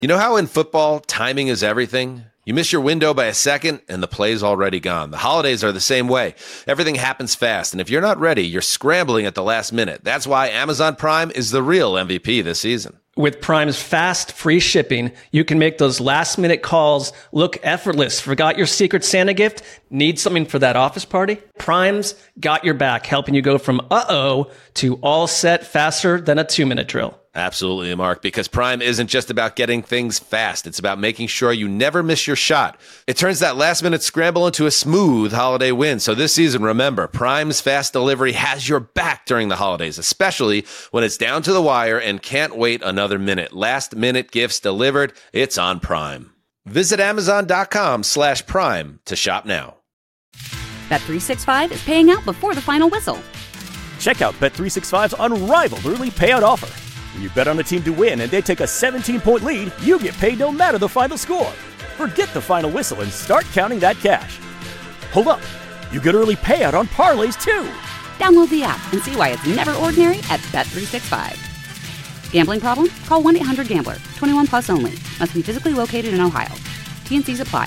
You know how in football, timing is everything? You miss your window by a second, and the play's already gone. The holidays are the same way. Everything happens fast, and if you're not ready, you're scrambling at the last minute. That's why Amazon Prime is the real MVP this season. With Prime's fast, free shipping, you can make those last-minute calls look effortless. Forgot your Secret Santa gift? Need something for that office party? Prime's got your back, helping you go from uh-oh to all set faster than a 2-minute drill. Absolutely, Mark, because Prime isn't just about getting things fast. It's about making sure you never miss your shot. It turns that last-minute scramble into a smooth holiday win. So this season, remember, Prime's fast delivery has your back during the holidays, especially when it's down to the wire and can't wait another minute. Last-minute gifts delivered. It's on Prime. Visit Amazon.com/Prime to shop now. Bet365 is paying out before the final whistle. Check out Bet365's unrivaled early payout offer. When you bet on a team to win and they take a 17-point lead, you get paid no matter the final score. Forget the final whistle and start counting that cash. Hold up. You get early payout on parlays, too. Download the app and see why it's never ordinary at Bet365. Gambling problem? Call 1-800-GAMBLER. 21 plus only. Must be physically located in Ohio. T&Cs apply.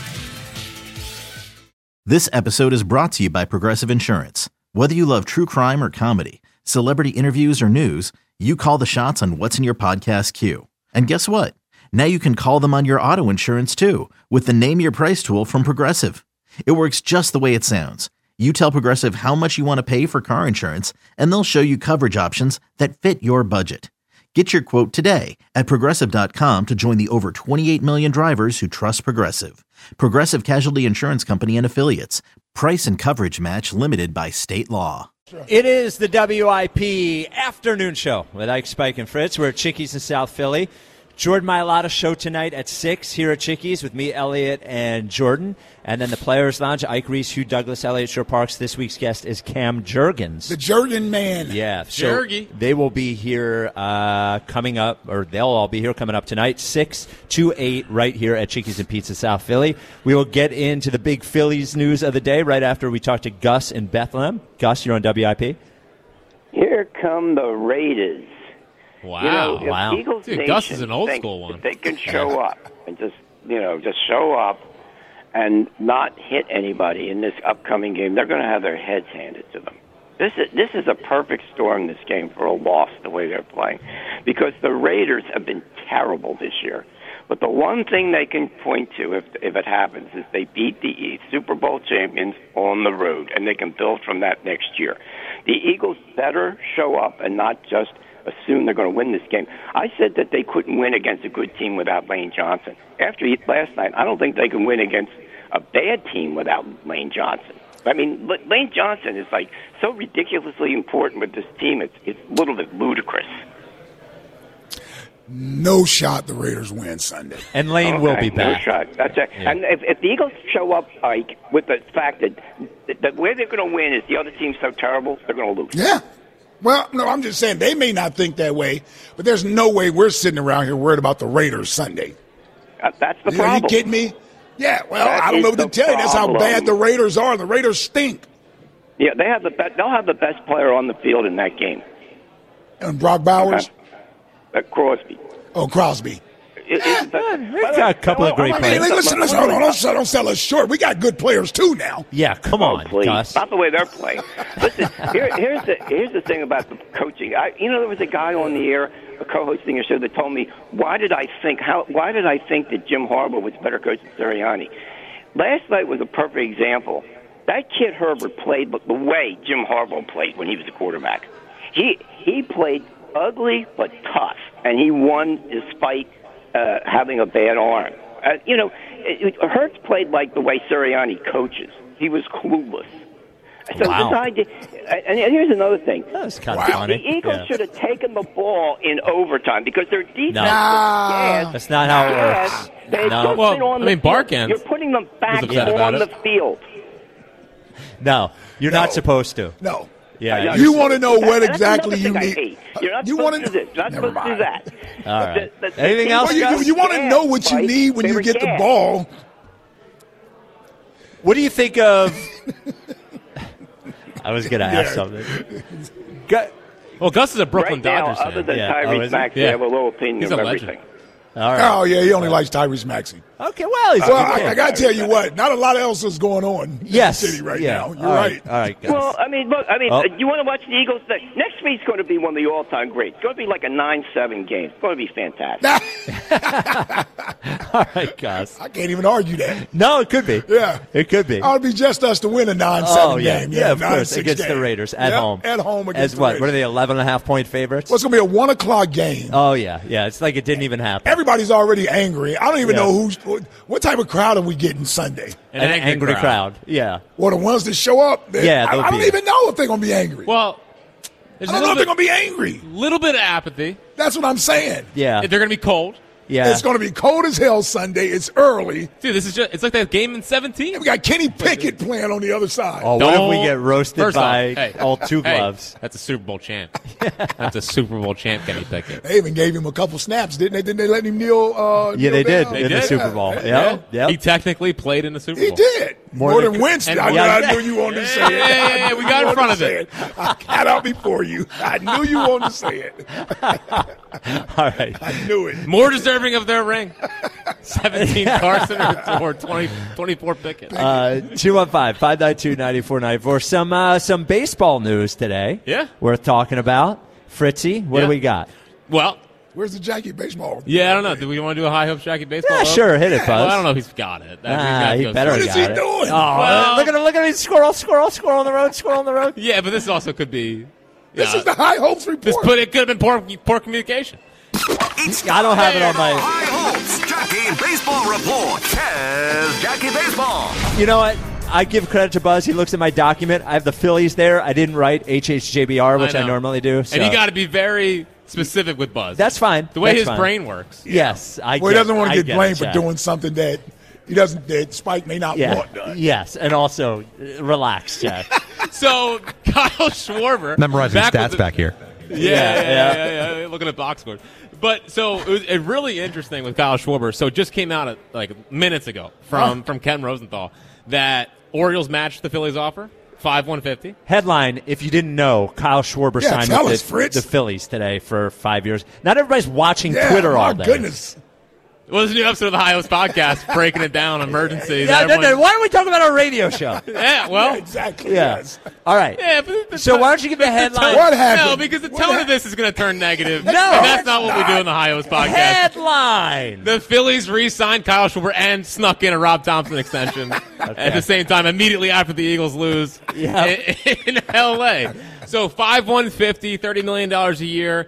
This episode is brought to you by Progressive Insurance. Whether you love true crime or comedy, celebrity interviews or news, you call the shots on what's in your podcast queue. And guess what? Now you can call them on your auto insurance too with the Name Your Price tool from Progressive. It works just the way it sounds. You tell Progressive how much you want to pay for car insurance, and they'll show you coverage options that fit your budget. Get your quote today at Progressive.com to join the over 28 million drivers who trust Progressive. Progressive Casualty Insurance Company and Affiliates. Price and coverage match limited by state law. It is the WIP afternoon show with Ike, Spike, and Fritz. We're at Chickies in South Philly. Jordan Mailata show tonight at 6 here at Chickies with me, Elliot, and Jordan. And then the Players Lounge, Ike Reese, Hugh Douglas, Elliot Shore Parks. This week's guest is Cam Jurgens. The Jurgen man. Yeah. So they will be here coming up, or they'll all be here coming up tonight, 6 to 8 right here at Chickies and Pizza South Philly. We will get into the big Phillies news of the day right after we talk to Gus in Bethlehem. Gus, you're on WIP. Here come the Raiders. Wow. Wow. Eagles Dude, Gus is an old school one. If they can show up and just show up and not hit anybody in this upcoming game, they're going to have their heads handed to them. This is a perfect storm, this game, for a loss, the way they're playing, because the Raiders have been terrible this year. But the one thing they can point to, if it happens, is they beat the Super Bowl champions on the road, and they can build from that next year. The Eagles better show up and not just assume they're going to win this game. I said that they couldn't win against a good team without Lane Johnson. After last night, I don't think they can win against a bad team without Lane Johnson. I mean, Lane Johnson is like so ridiculously important with this team. It's a little bit ludicrous. No shot the Raiders win Sunday. And Lane will be back. No shot. That's it. Yeah. And if the Eagles show up, Ike, with the fact that where they're going to win is the other team's so terrible, they're going to lose. Yeah. Well, no, I'm just saying they may not think that way, but there's no way we're sitting around here worried about the Raiders Sunday. That's the problem. Are you kidding me? Yeah, well, That I don't know is what to the tell you. That's how problem. bad the Raiders are. The Raiders stink. Yeah, they'll have the best player on the field in that game. And Brock Bowers? Crosby. Oh, Crosby. We've got a couple of great players. Listen, hold on. Don't sell us short. We got good players, too, now. Yeah, come on, please. Gus. Not the way they're playing. Listen, here's the thing about the coaching. There was a guy on the air, a co-hosting a show, that told me, why did I think that Jim Harbaugh was a better coach than Sirianni? Last night was a perfect example. That kid Herbert played the way Jim Harbaugh played when he was a quarterback. He played ugly but tough, and he won despite having a bad arm. Hurts played like the way Sirianni coaches. He was clueless. So wow. This idea, and here's another thing. That's kind of funny. The Eagles should have taken the ball in overtime because their defense No. was gas. That's not how it works. They had No. just been on the field. Barkans You're putting them back was upset about on it. the field. No, you're not supposed to. No. Yeah. You want to know what That's exactly another you thing I need. hate. You're not You supposed wanna- to do this. You're not Never supposed to do mind. that. All right. The Anything team- else, Gus? You want to know what you Right? need when They you were get the gas. ball. What do you think of? I was going to ask something. Well, Gus is a Brooklyn Right now, Dodgers fan. other than Yeah. Oh, Tyrese is he? Maxey, Yeah. I have a low opinion He's of a legend. everything. All right. Oh, yeah, he only likes Tyrese Maxey. Okay, well, he's I got to tell you what, not a lot else is going on in the city right now. You're right. All right, guys. Well, you want to watch the Eagles? Next week's going to be one of the all-time greats. It's going to be like a 9-7 game. It's going to be fantastic. All right, guys. I can't even argue that. No, it could be. Yeah. It could be. It would be just us to win a 9-7 game. Yeah, of course, 9-6 against game. the Raiders at home. At home against As the what? Raiders. What are they, 11.5-point favorites? Well, it's going to be a 1 o'clock game. Oh, yeah. It's like it didn't even happen. Everybody's already angry. I don't even know what type of crowd are we getting Sunday. An angry crowd. Yeah. Well, the ones that show up, I don't even know if they're going to be angry. Well, I don't know if they're going to be angry. Little bit of apathy. That's what I'm saying. Yeah. They're going to be cold. Yeah. It's going to be cold as hell Sunday. It's early. Dude, it's like that game in 17. We got Kenny Pickett playing on the other side. Oh, what if we get roasted by all two hey, gloves? That's a Super Bowl champ. That's a Super Bowl champ, Kenny Pickett. They even gave him a couple snaps, didn't they? Didn't they let him kneel? Yeah, they did down? in the Super Bowl. Yeah. He technically played in the Super Bowl. He did. More than Winston. I knew you wanted to say it. Yeah, we got in front of it. I got out before you. I knew you wanted to say it. All right. I knew it. More deserving of their ring. 17 Carson or 24 Pickett. 215-592-9494. Some baseball news today. Yeah. Worth talking about. Fritzy, what do we got? Well, where's the Jackie baseball? Yeah, I don't know. Do we want to do a high hopes Jackie baseball? Yeah, sure. Hit it, Buzz. Well, I don't know if he's got it. He better What is he doing? Oh, look at him. Squirrel on the road. Yeah, but this also could be. This is the high hopes report. It could have been poor communication. I don't have it on my. High hopes. Jackie Baseball Report. Says Jackie Baseball. You know what? I give credit to Buzz. He looks at my document. I have the Phillies there. I didn't write HHJBR, which I normally do. So. And you got to be very specific with Buzz. That's fine. The way That's his fine. brain works. Yes, he doesn't want to get blamed for doing something that he doesn't. That Spike may not want done. Yes, and also relax, Jack. So Kyle Schwarber memorizing stats back here. Yeah. Looking at box scores. But so it was really interesting with Kyle Schwarber. So it just came out like minutes ago from Ken Rosenthal that Orioles matched the Phillies offer, 5/150. Headline: if you didn't know, Kyle Schwarber signed with the Phillies today for 5 years. Not everybody's watching Twitter all day. Goodness. Well, there's a new episode of the High Hopes podcast breaking it down, emergencies. No. Why don't we talk about our radio show? Yeah, well. Yeah, exactly. Yeah. Yes. All right. Yeah, but so why don't you give the headline? What happened? No, because the tone of this is going to turn negative. No. And that's not what we do in the High Hopes podcast. Headline. The Phillies re-signed Kyle Schwarber and snuck in a Rob Thompson extension at the same time, immediately after the Eagles lose in L.A. So 5/150, $30 million a year.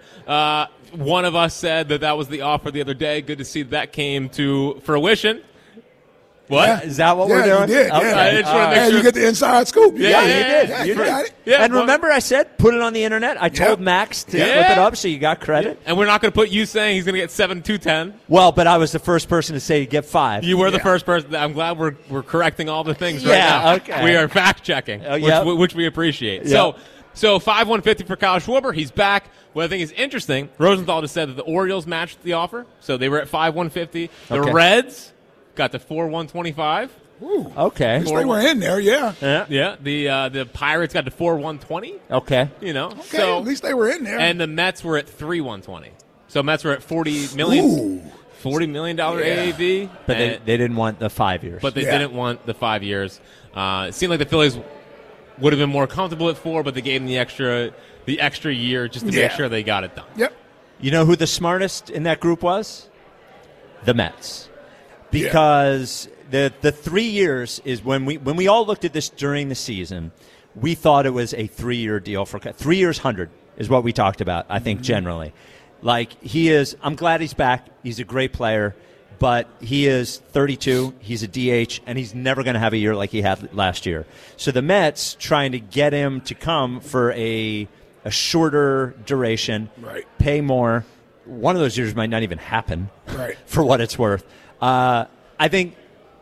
One of us said that was the offer the other day. Good to see that came to fruition. What? Yeah, is that what we're doing? You did. Okay. Yeah. I just want to make sure. You get the inside scoop. You did. Yeah, you got it. Yeah, And remember I said put it on the internet? I told Max to flip it up, so you got credit. And we're not going to put you saying he's going to get 7-2-10. Well, but I was the first person to say get 5. You were the first person. I'm glad we're correcting all the things right Yeah, now. okay. We are fact-checking, which we appreciate. Yep. So 5/150 for Kyle Schwarber. He's back. What I think is interesting, Rosenthal just said that the Orioles matched the offer, so they were at 5/150. The Reds got to 4/125. Ooh. Okay. At least they were in there, yeah. Yeah. The Pirates got to 4/120. Okay. You know, Okay, so at least they were in there. and the Mets were at 3/120. So Mets were at $40 million. Ooh. $40 million AAV. But they didn't want the 5 years. But they didn't want the 5 years. It seemed like the Phillies would have been more comfortable at 4, but they gave them the extra year just to make sure they got it done. Yep. You know who the smartest in that group was? The Mets. Because the 3 years is when we all looked at this during the season, we thought it was a 3-year deal for 3 years, 100 is what we talked about, I think, generally. Like, I'm glad he's back. He's a great player. But he is 32, he's a DH, and he's never going to have a year like he had last year. So the Mets trying to get him to come for a shorter duration, pay more. One of those years might not even happen, for what it's worth. I think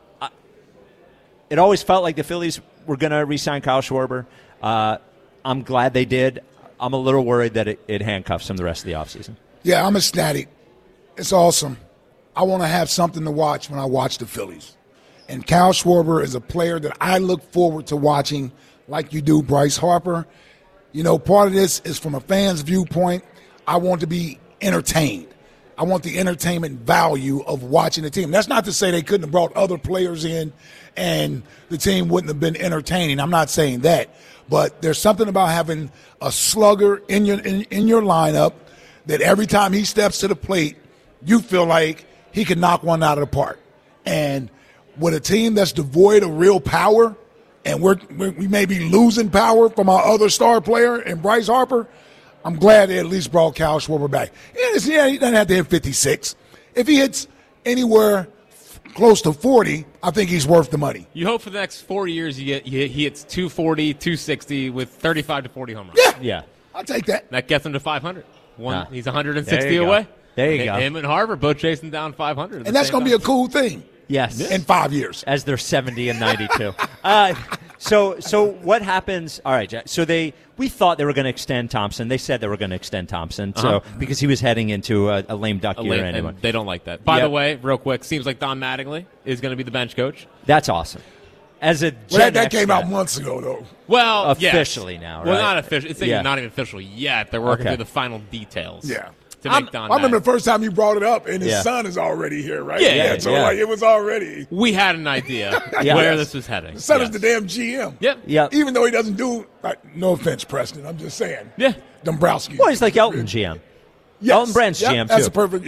it always felt like the Phillies were going to re-sign Kyle Schwarber. I'm glad they did. I'm a little worried that it handcuffs him the rest of the offseason. Yeah, I'm ecstatic. It's awesome. I want to have something to watch when I watch the Phillies. And Kyle Schwarber is a player that I look forward to watching like you do Bryce Harper. You know, part of this is from a fan's viewpoint. I want to be entertained. I want the entertainment value of watching the team. That's not to say they couldn't have brought other players in and the team wouldn't have been entertaining. I'm not saying that. But there's something about having a slugger in your lineup that every time he steps to the plate, you feel like he can knock one out of the park. And with a team that's devoid of real power, and we may be losing power from our other star player and Bryce Harper, I'm glad they at least brought Kyle Schwarber back. Yeah, he doesn't have to hit 56. If he hits anywhere close to 40, I think he's worth the money. You hope for the next 4 years he hits 240, 260 with 35 to 40 home runs. Yeah. I'll take that. That gets him to 500. He's 160 There you away. go. There you go. Him and Harvard both chasing down 500. And that's going to be a cool thing. Yes. In 5 years. As they're 70 and 92. So what happens? All right, Jack. So we thought they were going to extend Thompson. They said they were going to extend Thompson. So because he was heading into a lame duck year anyway. And they don't like that. By the way, real quick, seems like Don Mattingly is going to be the bench coach. That's awesome. As a that came out months ago, though. Well, officially now, right? Well, not official. It's not even official yet. They're working through the final details. Yeah. To make Don I remember the first time you brought it up, and his son is already here, right? So it was already. We had an idea where this was heading. His son is the damn GM. Yep. Even though he doesn't do, no offense, Preston, I'm just saying. Yeah. Dombrowski. Well, he's like Elton GM. Yes. Elton Brand's GM, too. That's a perfect,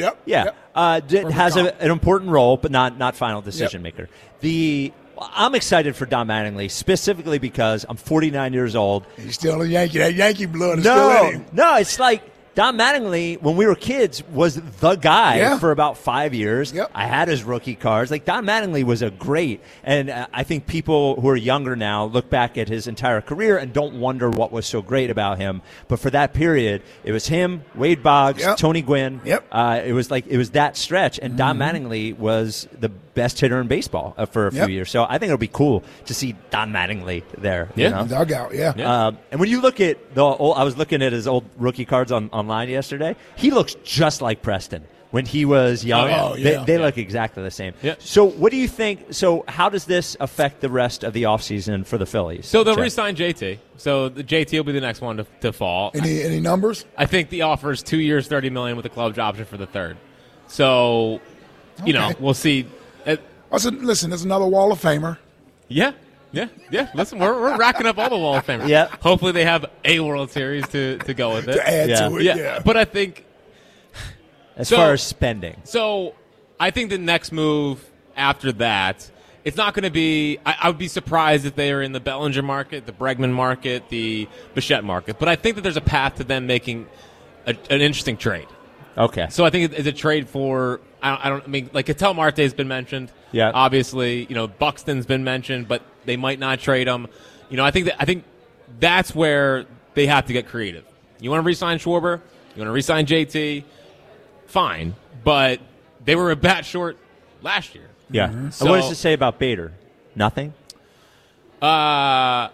Has an important role, but not final decision maker. I'm excited for Don Mattingly, specifically because I'm 49 years old. He's still a Yankee. That Yankee blood is still in him. No, it's like Don Mattingly, when we were kids, was the guy for about 5 years. Yep. I had his rookie cards. Like, Don Mattingly was a great, and I think people who are younger now look back at his entire career and don't wonder what was so great about him. But for that period, it was him, Wade Boggs, Tony Gwynn. Yep. It was that stretch, and Don Mattingly was the best hitter in baseball for a few years. So I think it'll be cool to see Don Mattingly there. Yeah, you know? dugout, And when you look at I was looking at his old rookie cards online yesterday. He looks just like Preston when he was young. They look exactly the same. Yeah. So what do you think? So how does this affect the rest of the offseason for the Phillies? So they'll re-sign JT. So the JT will be the next one to fall. Any numbers? I think the offer is 2 years, $30 million with a club option for the third. So, we'll see. Listen, there's another Wall of Famer. Yeah. Listen, we're racking up all the Wall of Famers. Yeah. Hopefully they have a World Series to go with it. To add to it, yeah. But I think as far as spending. So I think the next move after that, it's not going to be – I would be surprised if they are in the Bellinger market, the Bregman market, the Bichette market. But I think that there's a path to them making an interesting trade. Okay. So I think it's a trade for I mean, like Ketel Marte has been mentioned. Yeah. Obviously, Buxton's been mentioned, but they might not trade him. I think that's where they have to get creative. You want to re-sign Schwarber? You want to re-sign JT? Fine, but they were a bat short last year. Yeah. So, what does it say about Bader? Nothing. Yeah,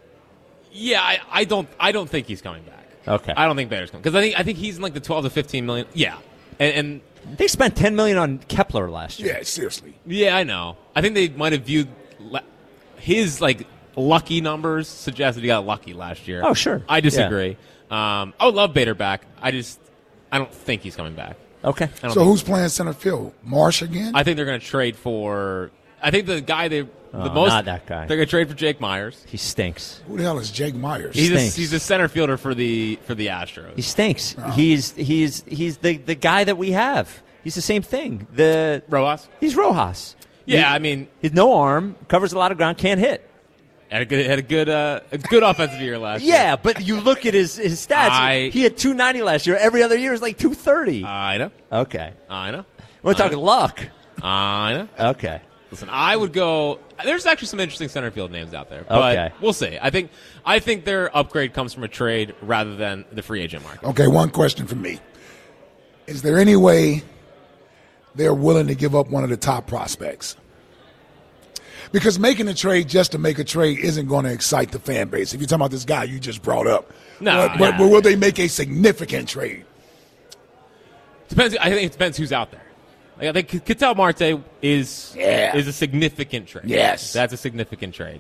I don't think he's coming back. Okay. I don't think Bader's coming because I think he's in like the 12 to 15 million. Yeah, and they spent $10 million on Kepler last year. Yeah, seriously. Yeah, I know. I think they might have viewed his lucky numbers suggested he got lucky last year. Oh, sure. I disagree. Yeah. I would love Bader back. I don't think he's coming back. Okay. So who's playing center field? Marsh again? I think they're going to trade for. I think the guy not that guy. They're going to trade for Jake Myers. He stinks. Who the hell is Jake Myers? He's a center fielder for the Astros. He stinks. Oh. He's the guy that we have. He's the same thing. Rojas. He's Rojas. Yeah, I mean, he's no arm, covers a lot of ground, can't hit. Had a good offensive year last year. Yeah, but you look at his stats. He had 290 last year. Every other year is like 230. I know. Okay. I know. We're talking luck. I know. Okay. Listen, I would go. There's actually some interesting center field names out there, but we'll see. I think their upgrade comes from a trade rather than the free agent market. Okay, one question from me: is there any way they're willing to give up one of the top prospects? Because making a trade just to make a trade isn't going to excite the fan base. If you're talking about this guy you just brought up, but will they make a significant trade? Depends. I think it depends who's out there. I think Ketel Marte is a significant trade. Yes. That's a significant trade.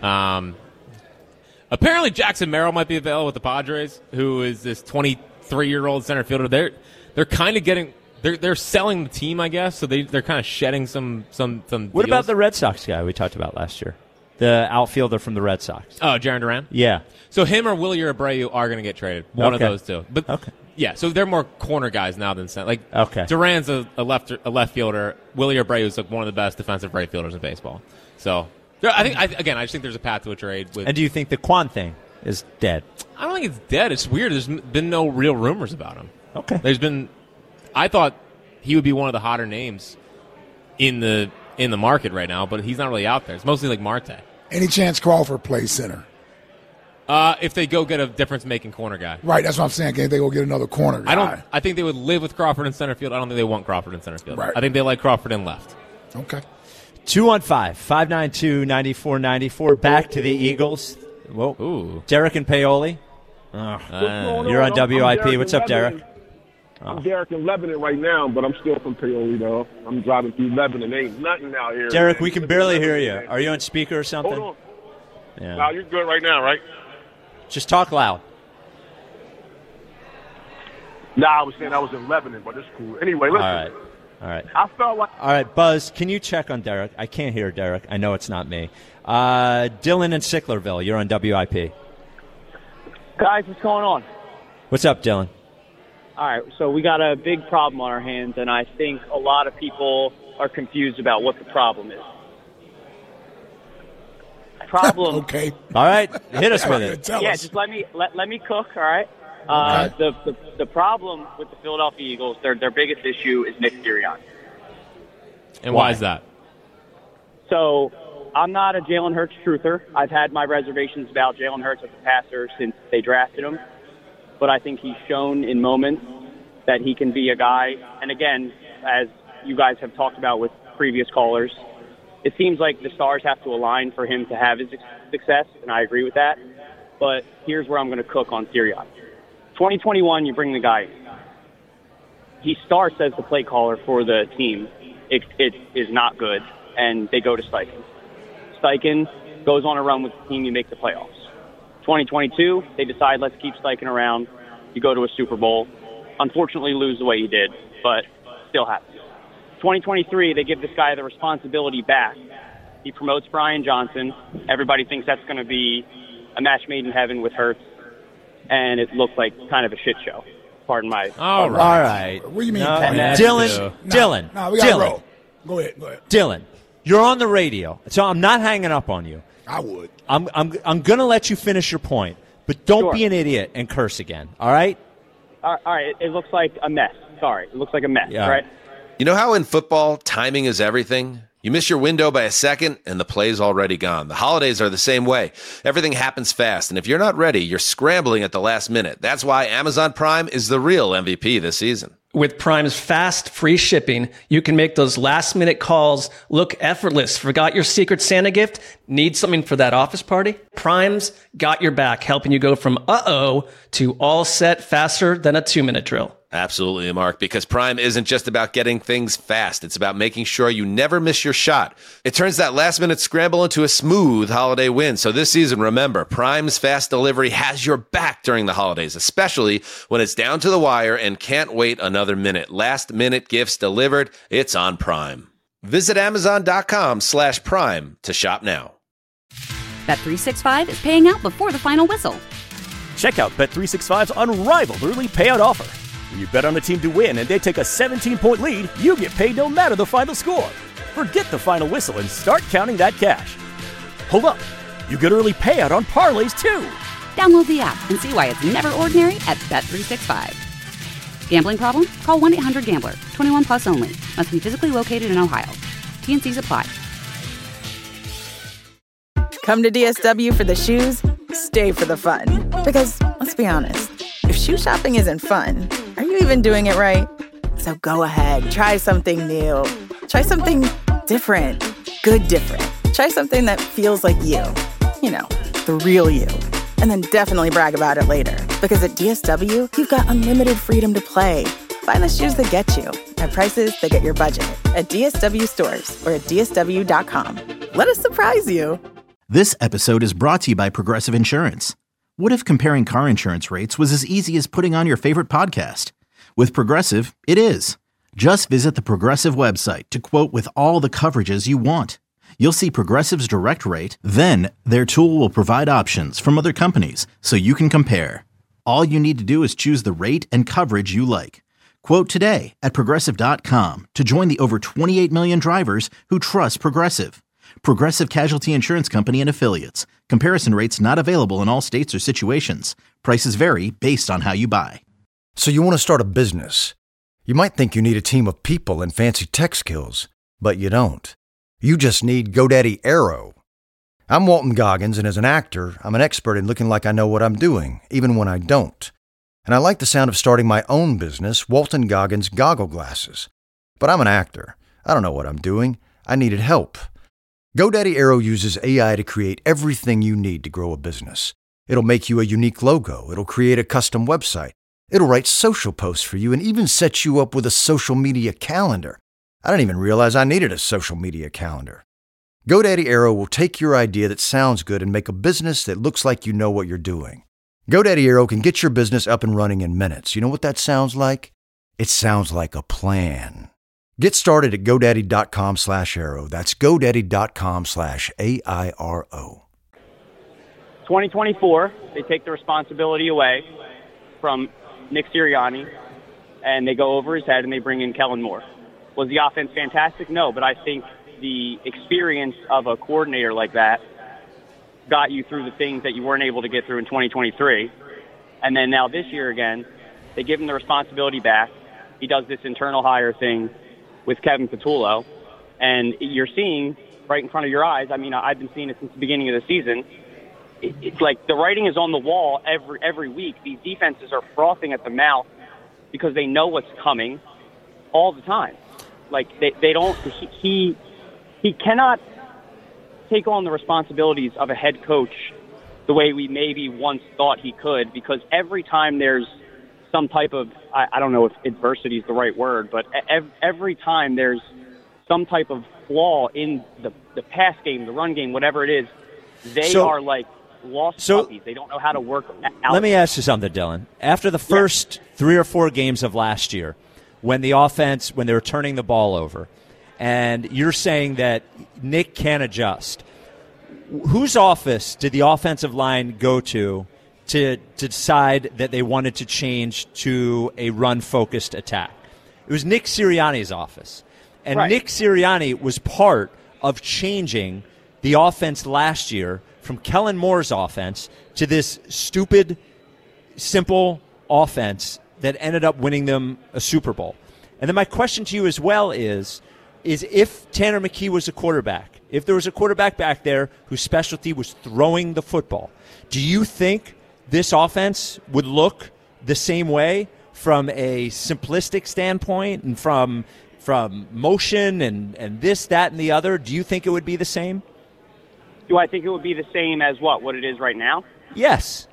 Apparently Jackson Merrill might be available with the Padres, who is this 23-year-old center fielder. They're kind of getting they're selling the team, I guess. So they're kind of shedding some What about the Red Sox guy we talked about last year? The outfielder from the Red Sox. Oh, Jarren Duran? Yeah. So him or Willie Abreu are going to get traded. One of those two. But yeah, so they're more corner guys now than center. Duran's a left fielder. Willie Abreu is like one of the best defensive right fielders in baseball. So I just think there's a path to a trade. And do you think the Quan thing is dead? I don't think it's dead. It's weird. There's been no real rumors about him. Okay. I thought he would be one of the hotter names in the market right now, but he's not really out there. It's mostly like Marte. Any chance Crawford plays center? If they go get a difference-making corner guy. Right, that's what I'm saying. Can they go get another corner guy? I think they would live with Crawford in center field. I don't think they want Crawford in center field. Right. I think they like Crawford in left. Okay. 215-592-9494. Back to the Eagles. Whoa. Ooh. Derek and Paoli. You're on WIP. What's up, Derek? I'm Derek in Lebanon right now, but I'm still from Paoli, though. I'm driving through Lebanon. Ain't nothing out here. Derek, we can barely hear you. Are you on speaker or something? Hold on. Yeah. Wow, you're good right now, right? Just talk loud. Nah, I was saying I was in Lebanon, but it's cool. Anyway, listen. All right. I felt like... All right, Buzz, can you check on Derek? I can't hear Derek. I know it's not me. Dylan in Sicklerville, you're on WIP. Guys, what's going on? What's up, Dylan? All right, so we got a big problem on our hands, and I think a lot of people are confused about what the problem is. Problem. Okay. All right, hit us with it. Just let me cook. All right. The problem with the Philadelphia Eagles, their biggest issue is Nick Sirianni. And why is that? So I'm not a Jalen Hurts truther. I've had my reservations about Jalen Hurts as a passer since they drafted him, but I think he's shown in moments that he can be a guy. And again, as you guys have talked about with previous callers, it seems like the stars have to align for him to have his success, and I agree with that. But here's where I'm going to cook on Sirianni. 2021, you bring the guy in. He starts as the play caller for the team. It is not good, and they go to Steichen. Steichen goes on a run with the team. You make the playoffs. 2022, they decide, let's keep Steichen around. You go to a Super Bowl. Unfortunately, lose the way you did, but still happens. 2023, they give this guy the responsibility back. He promotes Brian Johnson. Everybody thinks that's going to be a match made in heaven with Hurts, and it looked like kind of a shit show. Pardon my... All right. What do you mean? Dylan. No, we got to roll. Go ahead. Dylan, you're on the radio, so I'm not hanging up on you. I would. I'm going to let you finish your point, but don't be an idiot and curse again, all right? All right. It looks like a mess. Sorry. It looks like a mess, right? You know how in football, timing is everything? You miss your window by a second, and the play's already gone. The holidays are the same way. Everything happens fast, and if you're not ready, you're scrambling at the last minute. That's why Amazon Prime is the real MVP this season. With Prime's fast, free shipping, you can make those last-minute calls look effortless. Forgot your Secret Santa gift? Need something for that office party? Prime's got your back, helping you go from uh-oh to all set faster than a 2-minute drill. Absolutely, Mark, because Prime isn't just about getting things fast. It's about making sure you never miss your shot. It turns that last-minute scramble into a smooth holiday win. So this season, remember, Prime's fast delivery has your back during the holidays, especially when it's down to the wire and can't wait another minute. Last-minute gifts delivered. It's on Prime. Visit Amazon.com/Prime to shop now. Bet365 is paying out before the final whistle. Check out Bet365's unrivaled early payout offer. When you bet on a team to win and they take a 17-point lead, you get paid no matter the final score. Forget the final whistle and start counting that cash. Hold up. You get early payout on parlays, too. Download the app and see why it's never ordinary at Bet365. Gambling problem? Call 1-800-GAMBLER. 21 plus only. Must be physically located in Ohio. T&Cs apply. Come to DSW for the shoes, stay for the fun. Because, let's be honest, if shoe shopping isn't fun, are you even doing it right? So go ahead, try something new. Try something different. Good different. Try something that feels like you. You know, the real you. And then definitely brag about it later. Because at DSW, you've got unlimited freedom to play. Find the shoes that get you at prices that get your budget at DSW stores or at DSW.com. Let us surprise you. This episode is brought to you by Progressive Insurance. What if comparing car insurance rates was as easy as putting on your favorite podcast? With Progressive, it is. Just visit the Progressive website to quote with all the coverages you want. You'll see Progressive's direct rate, then their tool will provide options from other companies so you can compare. All you need to do is choose the rate and coverage you like. Quote today at Progressive.com to join the over 28 million drivers who trust Progressive. Progressive Casualty Insurance Company and Affiliates. Comparison rates not available in all states or situations. Prices vary based on how you buy. So you want to start a business. You might think you need a team of people and fancy tech skills, but you don't. You just need GoDaddy Aero. I'm Walton Goggins, and as an actor, I'm an expert in looking like I know what I'm doing, even when I don't. And I like the sound of starting my own business, Walton Goggins Goggle Glasses. But I'm an actor. I don't know what I'm doing. I needed help. GoDaddy Aero uses AI to create everything you need to grow a business. It'll make you a unique logo. It'll create a custom website. It'll write social posts for you and even set you up with a social media calendar. I didn't even realize I needed a social media calendar. GoDaddy Aero will take your idea that sounds good and make a business that looks like you know what you're doing. GoDaddy Aero can get your business up and running in minutes. You know what that sounds like? It sounds like a plan. Get started at GoDaddy.com/Aero. That's GoDaddy.com/AIRO. 2024, they take the responsibility away from Nick Sirianni, and they go over his head and they bring in Kellen Moore. Was the offense fantastic? No, but I think the experience of a coordinator like that got you through the things that you weren't able to get through in 2023. And then now this year again, they give him the responsibility back. He does this internal hire thing with Kevin Patullo, and you're seeing right in front of your eyes. I mean, I've been seeing it since the beginning of the season. It's like the writing is on the wall every week. These defenses are frothing at the mouth because they know what's coming all the time. Like they don't. He cannot take on the responsibilities of a head coach the way we maybe once thought he could, because every time there's some type of, I don't know if adversity is the right word, but every time there's some type of flaw in the pass game, the run game, whatever it is, they are like lost puppies. They don't know how to work out. Let me ask you something, Dylan. After the first 3 or 4 games of last year, when the offense, when they were turning the ball over, and you're saying that Nick can adjust, whose office did the offensive line go to decide that they wanted to change to a run-focused attack? It was Nick Sirianni's office. And Nick Sirianni was part of changing the offense last year from Kellen Moore's offense to this stupid, simple offense that ended up winning them a Super Bowl. And then my question to you as well is if Tanner McKee was a quarterback, if there was a quarterback back there whose specialty was throwing the football, do you think this offense would look the same way from a simplistic standpoint and from motion and this, that, and the other? Do you think it would be the same? Do I think it would be the same as what it is right now? Yes.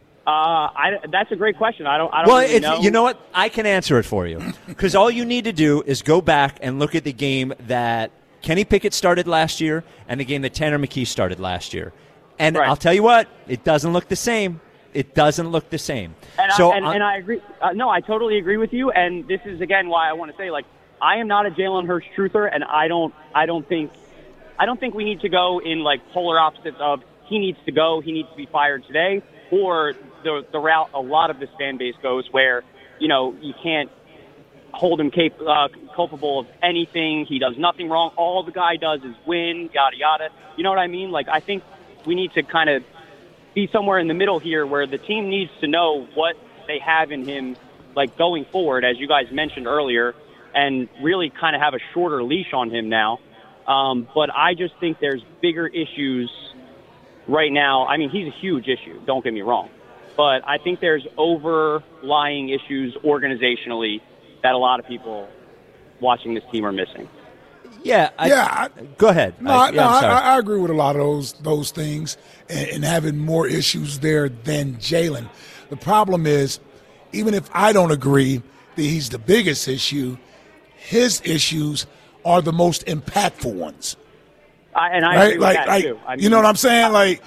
That's a great question. I don't well, really know. You know what? I can answer it for you. Because all you need to do is go back and look at the game that Kenny Pickett started last year and the game that Tanner McKee started last year. And I'll tell you what, it doesn't look the same. It doesn't look the same. And I agree. No, I totally agree with you. And this is, again, why I want to say, like, I am not a Jalen Hurts truther, and I don't think we need to go in, like, polar opposites of he needs to go, he needs to be fired today, or the route a lot of this fan base goes where, you know, you can't hold him culpable of anything. He does nothing wrong. All the guy does is win, yada, yada. You know what I mean? Like, I think we need to kind of be somewhere in the middle here where the team needs to know what they have in him, like, going forward, as you guys mentioned earlier, and really kind of have a shorter leash on him now. But I just think there's bigger issues right now. I mean, he's a huge issue, don't get me wrong. But I think there's overlying issues organizationally that a lot of people watching this team are missing. Yeah. Go ahead. I agree with a lot of those things and having more issues there than Jalen. The problem is, even if I don't agree that he's the biggest issue, his issues are the most impactful ones. And I agree with that too. I mean, you know what I'm saying? Like,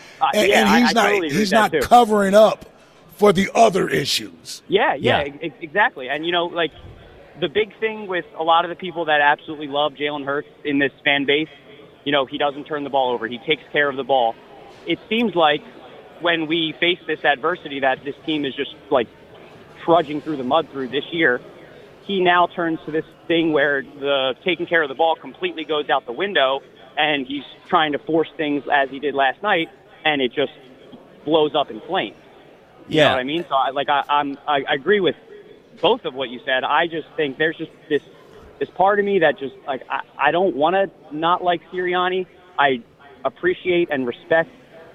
and he's not covering up for the other issues. Yeah, exactly. And, you know, like, the big thing with a lot of the people that absolutely love Jalen Hurts in this fan base, he doesn't turn the ball over. He takes care of the ball. It seems like when we face this adversity that this team is just like trudging through the mud through this year, he now turns to this thing where the taking care of the ball completely goes out the window, and he's trying to force things as he did last night, and it just blows up in flames. You know what I mean? So I agree with both of what you said. I just think there's just this part of me that just like I don't want to not like Sirianni. I appreciate and respect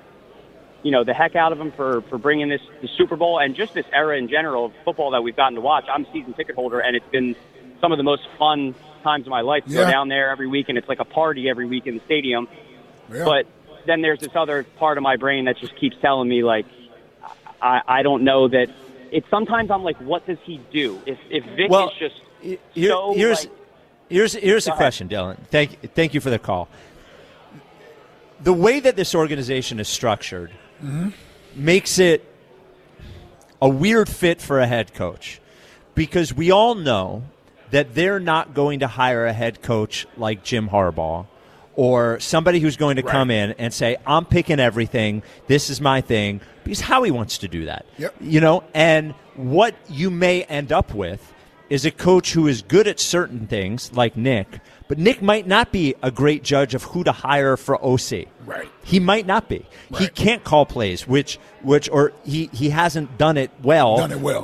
the heck out of him for bringing the Super Bowl and just this era in general of football that we've gotten to watch. I'm a season ticket holder, and it's been some of the most fun times of my life to go down there every week, and it's like a party every week in the stadium. Yeah. But then there's this other part of my brain that just keeps telling me, like, I don't know that it's sometimes I'm like, what does he do? If Vic is just here's the question, Dylan. Thank you for the call. The way that this organization is structured makes it a weird fit for a head coach, because we all know that they're not going to hire a head coach like Jim Harbaugh or somebody who's going to come in and say, I'm picking everything, this is my thing, because Howie wants to do that. Yep. And what you may end up with is a coach who is good at certain things, like Nick, but Nick might not be a great judge of who to hire for OC. Right. He might not be. Right. He can't call plays, which he hasn't done it well.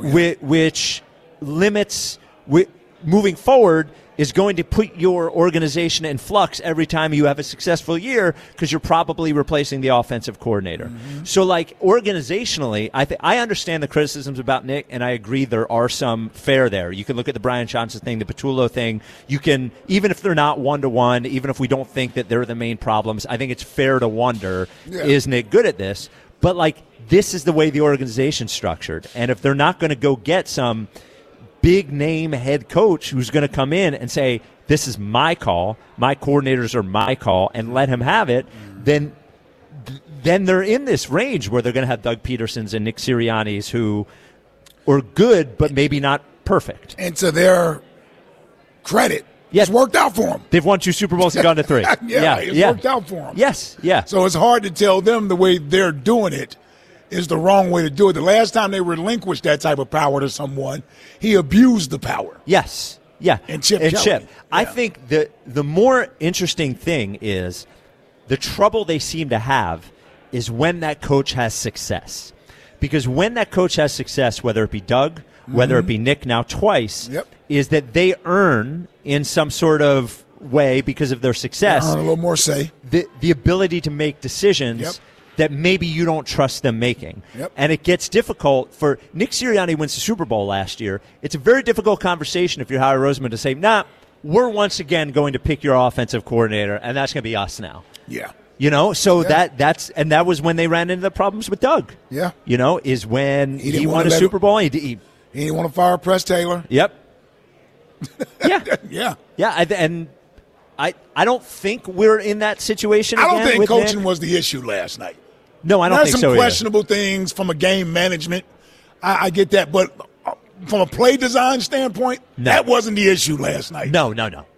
Which limits moving forward is going to put your organization in flux every time you have a successful year, because you're probably replacing the offensive coordinator. Mm-hmm. So, organizationally, I understand the criticisms about Nick, and I agree there are some fair there. You can look at the Brian Johnson thing, the Patullo thing. You can, even if they're not one-to-one, even if we don't think that they're the main problems, I think it's fair to wonder, is Nick good at this? But, this is the way the organization's structured. And if they're not going to go get some big name head coach who's going to come in and say, this is my call, my coordinators are my call, and let him have it, then they're in this range where they're going to have Doug Petersons and Nick Siriannis who are good but maybe not perfect. And to their credit, it's worked out for them. They've won 2 Super Bowls and gone to 3. It's worked out for them. Yes, yeah. So it's hard to tell them the way they're doing it is the wrong way to do it. The last time they relinquished that type of power to someone, he abused the power. Yes. Yeah. And Chip Kelly. Yeah. I think the more interesting thing is the trouble they seem to have is when that coach has success. Because when that coach has success, whether it be Doug, whether it be Nick now twice, is that they earn in some sort of way, because of their success, a little more say, the ability to make decisions that maybe you don't trust them making. And it gets difficult for Nick Sirianni wins the Super Bowl last year. It's a very difficult conversation if you're Howie Roseman to say, we're once again going to pick your offensive coordinator, and that's going to be us now. Yeah. That was when they ran into the problems with Doug. Yeah. Is when he won a Super Bowl. He didn't want to fire Press Taylor. Yep. Yeah. And I don't think we're in that situation again. I don't think coaching Nick. was the issue last night. No, I don't think so. There's some questionable things from a game management. I get that, but from a play design standpoint, that wasn't the issue last night. No.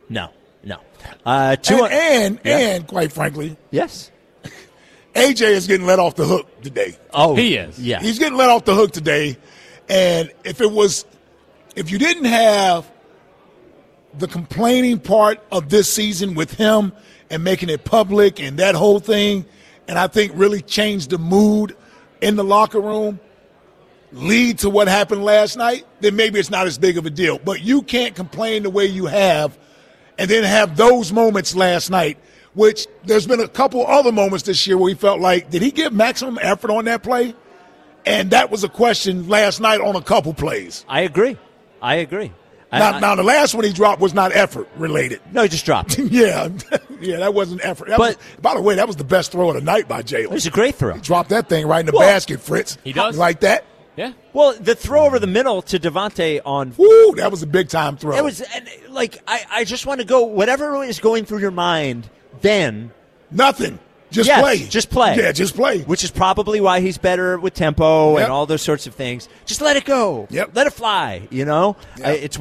And quite frankly, yes, AJ is getting let off the hook today. Oh, he is. Yeah, he's getting let off the hook today. And if you didn't have the complaining part of this season with him and making it public and that whole thing, and I think really changed the mood in the locker room, lead to what happened last night, then maybe it's not as big of a deal. But you can't complain the way you have and then have those moments last night, which there's been a couple other moments this year where we felt like, did he give maximum effort on that play? And that was a question last night on a couple plays. I agree. Now, the last one he dropped was not effort related. No, he just dropped. Yeah, that wasn't effort. By the way, that was the best throw of the night by Jalen. It was a great throw. He dropped that thing right in the basket, Fritz. He does. You like that? Yeah. Well, the throw over the middle to Devontae on. Woo, that was a big time throw. It was I just want to go, whatever is going through your mind then. Nothing. Just play. Just play. Yeah, just play. Which is probably why he's better with tempo and all those sorts of things. Just let it go. Yep. Let it fly, It's when he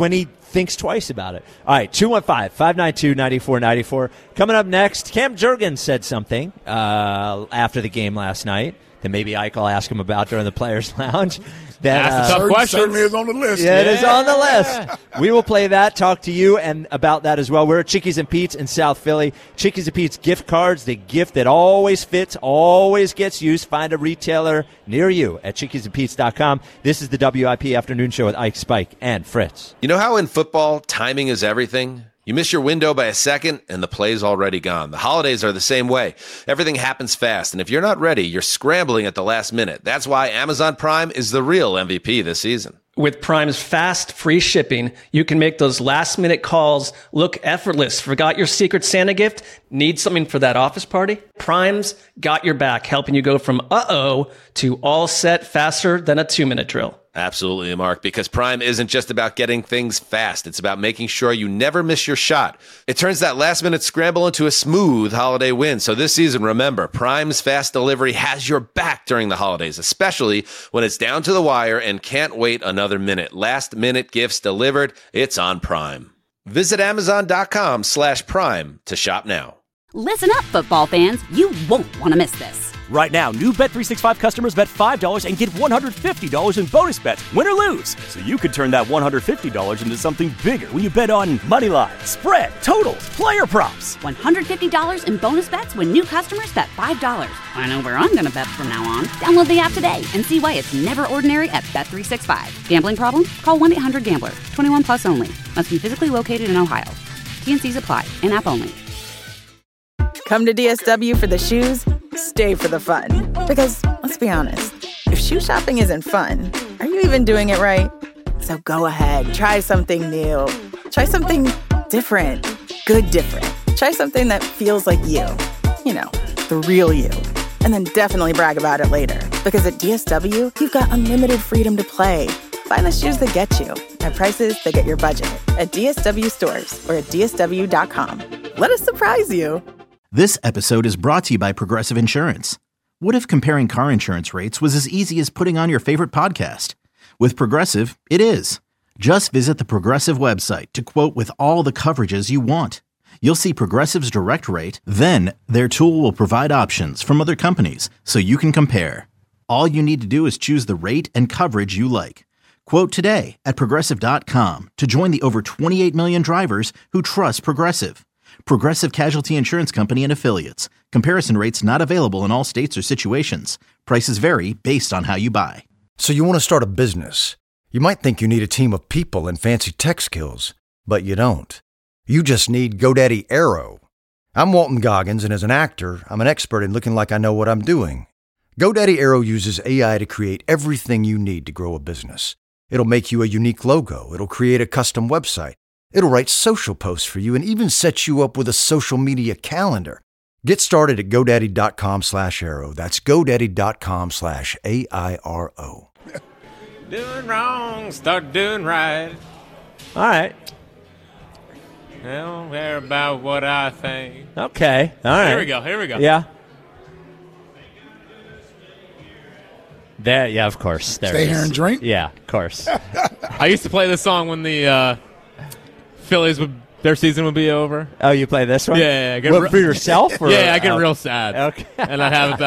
thinks twice about it. All right, 215-592-9494. Coming up next, Cam Jurgens said something after the game last night that maybe Ike will ask him about during the Players' Lounge. That's a tough question. Certainly is on the list. Yeah, it is on the list. We will play that, talk to you and about that as well. We're at Chickies and Pete's in South Philly. Chickies and Pete's gift cards, the gift that always fits, always gets used. Find a retailer near you at chickiesandpete's.com. This is the WIP Afternoon Show with Ike, Spike, and Fritz. You know how in football, timing is everything? You miss your window by a second, and the play's already gone. The holidays are the same way. Everything happens fast, and if you're not ready, you're scrambling at the last minute. That's why Amazon Prime is the real MVP this season. With Prime's fast, free shipping, you can make those last-minute calls look effortless. Forgot your Secret Santa gift? Need something for that office party? Prime's got your back, helping you go from uh-oh to all set faster than a 2-minute drill. Absolutely, Mark, because Prime isn't just about getting things fast. It's about making sure you never miss your shot. It turns that last-minute scramble into a smooth holiday win. So this season, remember, Prime's fast delivery has your back during the holidays, especially when it's down to the wire and can't wait another minute. Last-minute gifts delivered, it's on Prime. Visit Amazon.com/Prime to shop now. Listen up, football fans. You won't want to miss this. Right now, new Bet365 customers bet $5 and get $150 in bonus bets, win or lose. So you could turn that $150 into something bigger when you bet on money line, spread, totals, player props. $150 in bonus bets when new customers bet $5. I know where I'm going to bet from now on. Download the app today and see why it's never ordinary at Bet365. Gambling problem? Call 1-800-GAMBLER. 21 plus only. Must be physically located in Ohio. T&Cs apply. In-app only. Come to DSW for the shoes, stay for the fun. Because, let's be honest, if shoe shopping isn't fun, are you even doing it right? So go ahead, try something new. Try something different. Good different. Try something that feels like you. You know, the real you. And then definitely brag about it later. Because at DSW, you've got unlimited freedom to play. Find the shoes that get you at prices that get your budget at DSW stores or at DSW.com. Let us surprise you. This episode is brought to you by Progressive Insurance. What if comparing car insurance rates was as easy as putting on your favorite podcast? With Progressive, it is. Just visit the Progressive website to quote with all the coverages you want. You'll see Progressive's direct rate, then their tool will provide options from other companies so you can compare. All you need to do is choose the rate and coverage you like. Quote today at Progressive.com to join the over 28 million drivers who trust Progressive. Progressive Casualty Insurance Company and Affiliates. Comparison rates not available in all states or situations. Prices vary based on how you buy. So you want to start a business. You might think you need a team of people and fancy tech skills, but you don't. You just need GoDaddy Aero. I'm Walton Goggins, and as an actor, I'm an expert in looking like I know what I'm doing. GoDaddy Aero uses AI to create everything you need to grow a business. It'll make you a unique logo. It'll create a custom website. It'll write social posts for you and even set you up with a social media calendar. Get started at GoDaddy.com/Aero. That's GoDaddy.com/AIRO. Doing wrong, start doing right. All right. I don't care about what I think. Okay. All right. Here we go. Yeah. There, yeah, of course. There Stay here and drink? Yeah, of course. I used to play this song when the Phillies their season would be over. Oh, you play this one? Yeah. For yourself? Or, yeah, I get real sad. Okay. And I'd have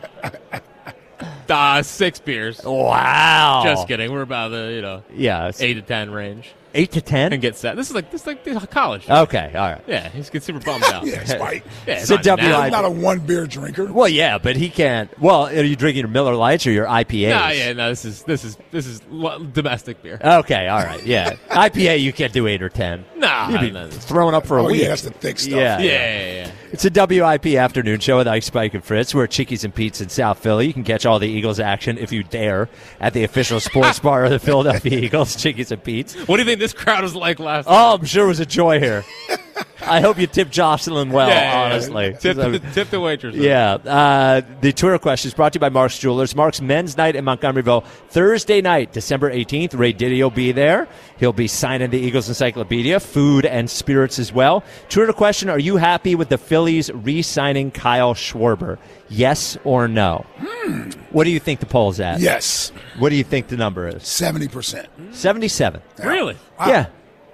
about 6 beers. Wow. Just kidding. We're about the 8 to 10 range. 8 to 10? And get set. This is like college. Okay, all right. Yeah, he's get super bummed out. Yeah, Spike. Yeah, So He's not a one beer drinker. Well, yeah, but he can't. Well, are you drinking your Miller Lights or your IPAs? No, this is domestic beer. Okay, all right, yeah. IPA, you can't do 8 or 10. Nah. You'd be throwing up for a week. Yeah, that's the thick stuff. Yeah. It's a WIP afternoon show with Ike, Spike, and Fritz. We're at Chickies and Pete's in South Philly. You can catch all the Eagles action if you dare at the official sports bar of the Philadelphia Eagles, Chickies and Pete's. What do you think this crowd was like last night? Oh, I'm sure it was a joy here. I hope you tipped Jocelyn well, honestly. Tip the waitress. Yeah. The Twitter question is brought to you by Mark's Jewelers. Mark's Men's Night in Montgomeryville, Thursday night, December 18th. Ray Diddy will be there. He'll be signing the Eagles Encyclopedia, food and spirits as well. Twitter question, are you happy with the Phillies re-signing Kyle Schwarber? Yes or no? What do you think the poll's at? Yes. What do you think the number is? 70%. 77. Really? Yeah.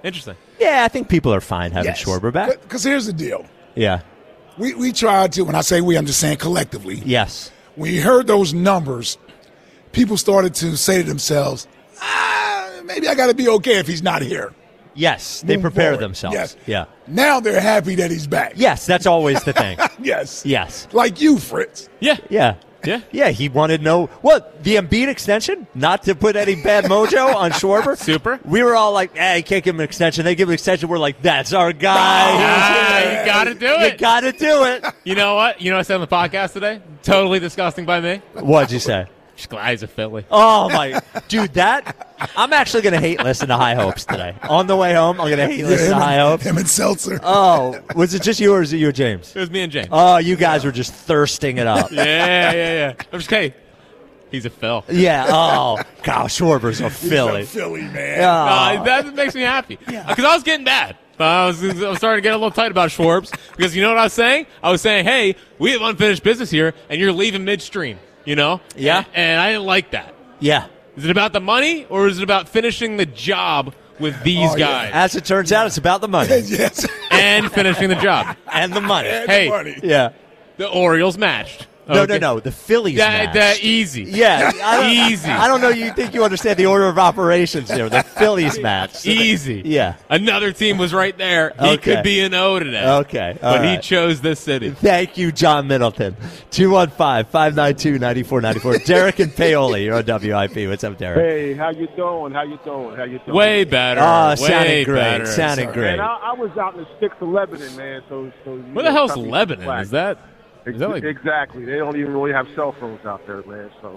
Interesting. Yeah, I think people are fine having Schwarber back. Because here's the deal. Yeah. We tried to, when I say we, I'm just saying collectively. Yes. When you heard those numbers, people started to say to themselves, maybe I got to be okay if he's not here. Yes, they prepare themselves. Yes. Yeah. Now they're happy that he's back. Yes, that's always the thing. Yes. Yes. Like you, Fritz. Yeah. Yeah. Yeah. Yeah, he wanted the Embiid extension, not to put any bad mojo on Schwarber. Super. We were all like, you can't give him an extension. They give him an extension. We're like, that's our guy. You got to do it. You got to do it. You know what? You know what I said on the podcast today? Totally disgusting by me. What'd you say? Just glad he's a Philly. Oh, my. Dude, I'm actually going to hate listen to High Hopes today. On the way home, I'm going to hate listen to High Hopes. Him and Seltzer. Oh, was it just you or is it you or James? It was me and James. Oh, you guys were just thirsting it up. Yeah. I'm just kidding. He's a Phil. Yeah. Oh, God, Schwarber's a Philly. He's a Philly, man. Oh. That makes me happy. Because I was getting bad. I was starting to get a little tight about Schwarbs. Because you know what I was saying? I was saying, hey, we have unfinished business here, and you're leaving midstream. You know? Yeah. And I didn't like that. Yeah. Is it about the money, or is it about finishing the job with these guys? As it turns out, it's about the money. Yes. And finishing the job. And the money. Hey, money. Yeah. the Orioles matched. No. The Phillies matched. Easy. Yeah. Easy. I don't know you think you understand the order of operations here. The Phillies matched. Easy. Yeah. Another team was right there. He Okay. could be an O today. Okay. But he right. chose this city. Thank you, John Middleton. 215-592-9494. Derek and Paoli, you're on WIP. What's up, Derek? Hey, how you doing? Way better. Oh, Way sounding great. better. Sounding great. Man, I was out in the sticks of Lebanon, man. So Where the hell's Lebanon? Is that like... Exactly. They don't even really have cell phones out there, man. So,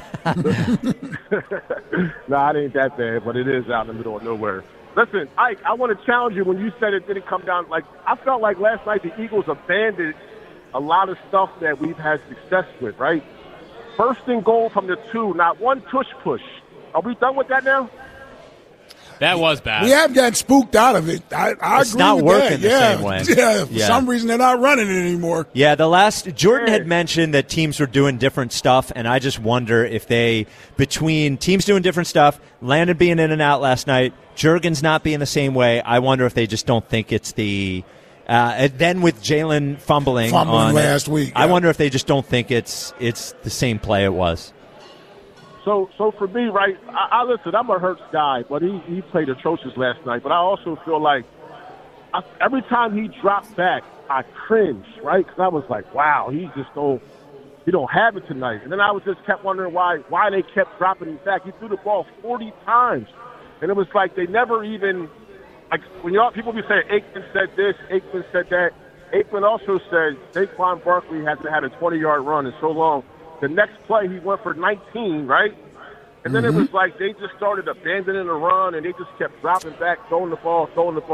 no, it ain't that bad, but it is out in the middle of nowhere. Listen, Ike, I want to challenge you when you said it didn't come down. Like, I felt like last night the Eagles abandoned a lot of stuff that we've had success with, right? First and goal from the 2, not one push. Are we done with that now? That was bad. We have gotten spooked out of it. I It's agree not with working that. the same way. Yeah, for Yeah. some reason they're not running it anymore. Yeah, Jordan had mentioned that teams were doing different stuff, and I just wonder if between teams doing different stuff, Landon being in and out last night, Juergens not being the same way, I wonder if they just don't think it's the and then with Jalen fumbling on last week. I wonder if they just don't think it's the same play it was. So for me, right, I listen, I'm a Hurts guy, but he played atrocious last night. But I also feel like every time he dropped back, I cringed, right? Because I was like, wow, he don't have it tonight. And then I was just kept wondering why they kept dropping him back. He threw the ball 40 times. And it was like they never even, like when people be saying Aikman said this, Aikman said that. Aikman also said Saquon Barkley hasn't had a 20-yard run in so long. The next play, he went for 19, right? And then it was like they just started abandoning the run, and they just kept dropping back, throwing the ball.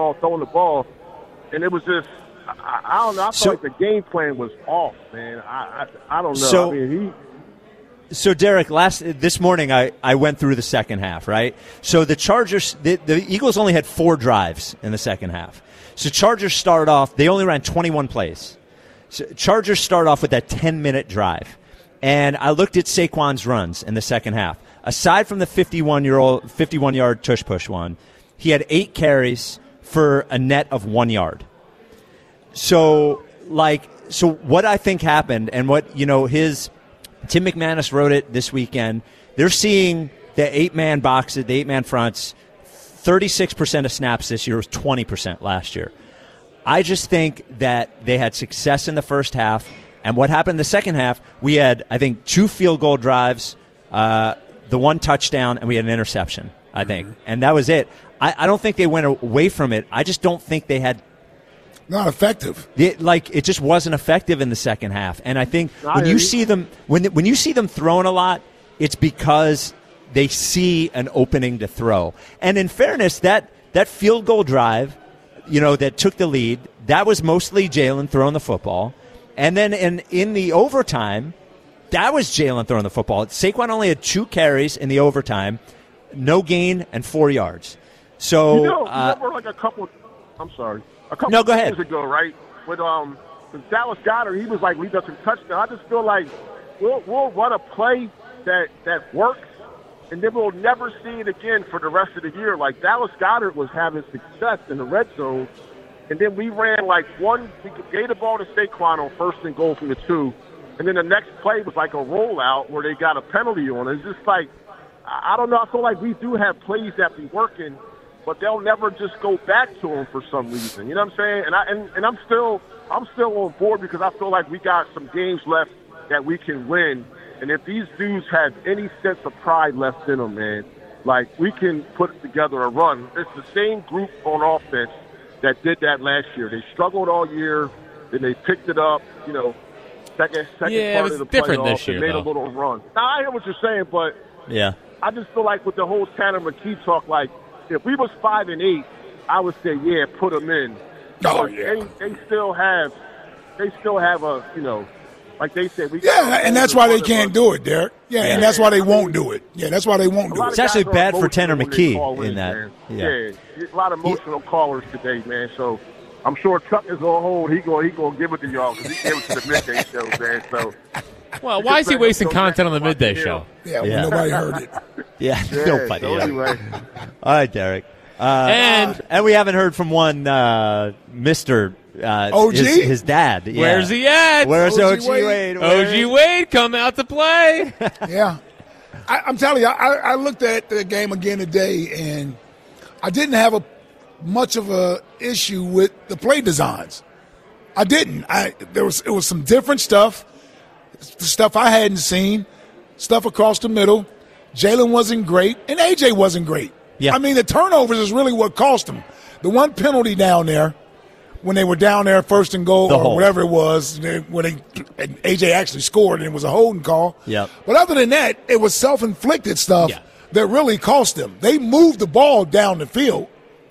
And it was just, I don't know. I felt like the game plan was off, man. I don't know. So, So, Derek, this morning I went through the second half, right? So the Chargers, the Eagles only had 4 drives in the second half. So Chargers started off, they only ran 21 plays. So Chargers start off with that 10-minute drive. And I looked at Saquon's runs in the second half. Aside from the 51-yard tush-push one, he had 8 carries for a net of 1 yard. So what I think happened and what, Tim McManus wrote it this weekend, they're seeing the 8-man boxes, the 8-man fronts, 36% of snaps this year was 20% last year. I just think that they had success in the first half. And what happened in the second half, we had, I think, 2 field goal drives, the 1 touchdown, and we had an interception, I think. And that was it. I don't think they went away from it. I just don't think they had... Not effective. It just wasn't effective in the second half. And I think when you see them throwing a lot, it's because they see an opening to throw. And in fairness, that field goal drive, that took the lead, that was mostly Jalen throwing the football. And then in the overtime, that was Jalen throwing the football. Saquon only had 2 carries in the overtime, no gain, and 4 yards. So remember like a couple years ago, right? With Dallas Goedert, he was like lead us in touchdown. I just feel like we'll run a play that works, and then we'll never see it again for the rest of the year. Like Dallas Goedert was having success in the red zone, and then we ran we gave the ball to Saquon on 1st and goal from the 2, and then the next play was like a rollout where they got a penalty on it. It's just like, I don't know, I feel like we do have plays that be working, but they'll never just go back to them for some reason. You know what I'm saying? And I'm still on board because I feel like we got some games left that we can win. And if these dudes have any sense of pride left in them, man, like we can put together a run. It's the same group on offense that did that last year. They struggled all year, then they picked it up, second part of the different playoffs this year, and made though. a little run. Now, I hear what you're saying, but Yeah. I just feel like with the whole Tanner McKee talk, like if we was 5-8, I would say, yeah, put them in. Oh, Because yeah. They still have a, like they said. And that's why they can't do it, Derek. Yeah, and that's why they won't do it. Yeah, that's why they won't do it. It's actually bad for Tanner McKee in that. Man. Yeah, a lot of emotional callers today, man. So I'm sure Chuck is on hold. He gonna give it to y'all because he gave it to the midday show, man. So. Well, why is he wasting content on the midday show? Yeah, well, nobody heard it. Yeah, Yeah, nobody. so anyway. All right, Derek. And we haven't heard from one Mr. OG? His dad. Yeah. Where's he at? Where's OG OG Wade? Wade? OG Wade, come out to play. Yeah. I'm telling you, I looked at the game again today, and I didn't have much of a issue with the play designs. I didn't. It was some different stuff, stuff I hadn't seen, stuff across the middle. Jalen wasn't great, and AJ wasn't great. Yeah. I mean, the turnovers is really what cost them. The one penalty down there, when they were down there 1st and goal or whatever it was, and AJ actually scored and it was a holding call. Yep. But other than that, it was self-inflicted stuff that really cost them. They moved the ball down the field.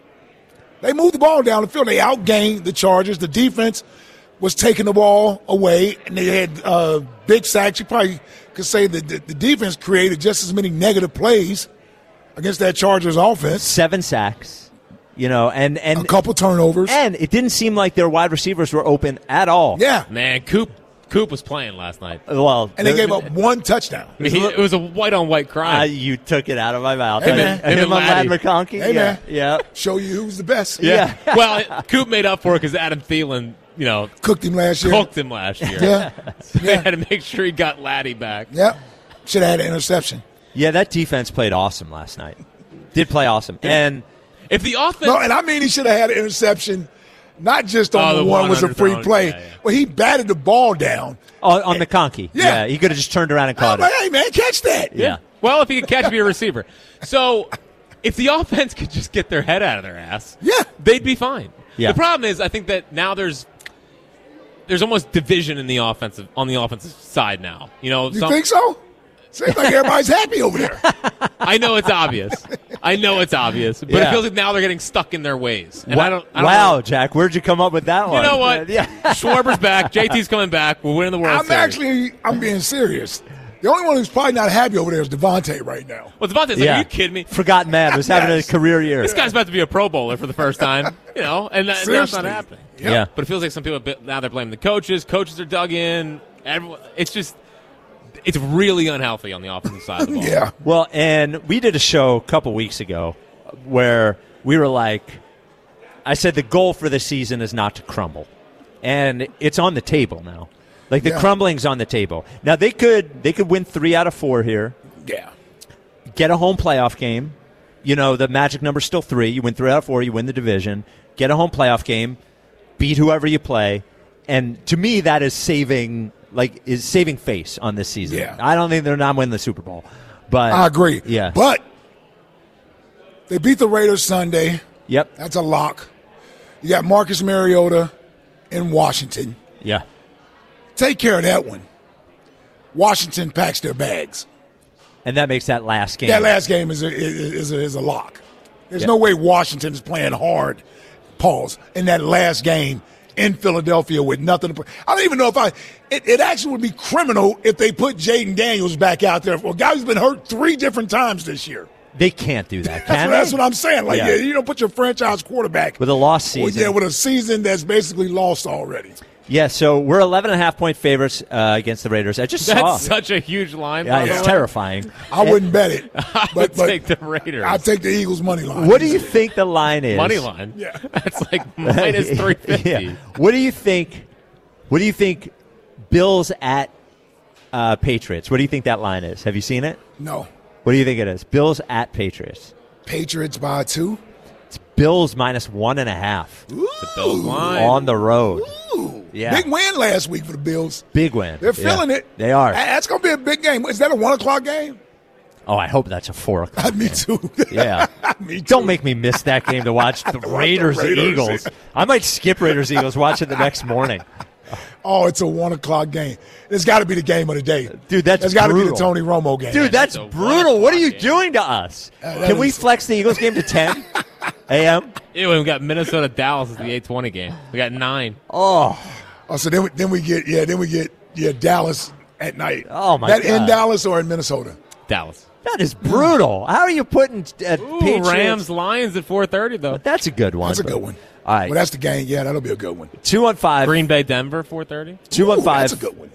They outgained the Chargers. The defense was taking the ball away, and they had big sacks. You probably could say that the defense created just as many negative plays against that Chargers offense. 7 sacks. And a couple turnovers. And it didn't seem like their wide receivers were open at all. Yeah. Man, Coop was playing last night. Well, and they gave up 1 touchdown. It was a white-on-white crime. You took it out of my mouth. Hey, man. Him and Ladd McConkey. Hey, man. Yeah. Show you who's the best. Yeah. Well, Coop made up for it because Adam Thielen, cooked him last year. Yeah. So they had to make sure he got Laddie back. Yep. Should have had an interception. Yeah, that defense played awesome last night. Did play awesome. And if the offense... No, and I mean he should have had an interception, not just on the one was a free play. Yeah. Well, he batted the ball down. On McConkey. Yeah. He could have just turned around and caught it. Hey, man, catch that. Yeah. Well, if he could catch, be a receiver. So if the offense could just get their head out of their ass, they'd be fine. Yeah. The problem is I think that now there's almost division on the offensive side now. You think so? Seems like everybody's happy over there. I know it's obvious. But it feels like now they're getting stuck in their ways. And I don't wow, know. Jack, where'd you come up with that one? You know what? Yeah. Schwarber's back. JT's coming back. We're winning the World Series. I'm being serious. The only one who's probably not happy over there is Devontae right now. Well, Devontae's like, are you kidding me? Forgotten man was having a career year. This guy's about to be a Pro Bowler for the first time, and that's not happening. Yeah. But it feels like some people now they're blaming the coaches. Coaches are dug in. It's really unhealthy on the offensive side of the ball. Yeah. Well, and we did a show a couple weeks ago where we were like, I said the goal for the season is not to crumble. And it's on the table now. Like the crumbling's on the table. Now they could win 3 out of 4 here. Yeah. Get a home playoff game. The magic number's still 3. You win 3 out of 4, you win the division. Get a home playoff game. Beat whoever you play. And to me that is saving face on this season. Yeah. I don't think they're not winning the Super Bowl. But I agree. Yeah. But they beat the Raiders Sunday. Yep. That's a lock. You got Marcus Mariota in Washington. Yeah. Take care of that one. Washington packs their bags. And that makes that last game. That last game is a lock. There's no way Washington is playing hard, in that last game in Philadelphia with nothing to play. I don't even know if it actually would be criminal if they put Jaden Daniels back out there. Well, a guy who's been hurt 3 different times this year. They can't do that, can That's they? what I'm saying. Yeah. You don't put your franchise quarterback with a lost season. with a season that's basically lost already. Yeah, so we're 11.5-point favorites against the Raiders. I just saw. That's such a huge line. Yeah, it's terrifying. I wouldn't bet it. I would take the Raiders. I'd take the Eagles money line. What do you think the line is? Money line? Yeah. That's like minus 350. Yeah. What do you think? What do you think? Bills at Patriots. What do you think that line is? Have you seen it? No. What do you think it is? Bills at Patriots. Patriots by 2. It's Bills minus 1.5. Ooh. The Bills line on the road. Ooh. Yeah. Big win last week for the Bills. Big win. They're feeling it. They are. That's going to be a big game. Is that a 1 o'clock game? Oh, I hope that's a 4 o'clock. Me too. Yeah. Me too. Don't make me miss that game to watch the Raiders Eagles. I might skip Raiders Eagles, watch it the next morning. Oh, it's a 1 o'clock game. It's got to be the game of the day. Dude, that's got to be the brutal. Tony Romo game. Dude, that's brutal. What are you doing to us? Can we flex the Eagles game to 10 a.m.? Ew, we've got Minnesota Dallas as the 8:20 game. We got 9. Oh, so then we get Dallas at night. Oh my God. God. In Dallas or in Minnesota? Dallas. That is brutal. How are you putting Patriots? Rams Lions at 4:30 though. But that's a good one. That's a good one. All right. Well, that's the game. Yeah, that'll be a good one. 215 Green Bay Denver 4:30. 215. That's a good one.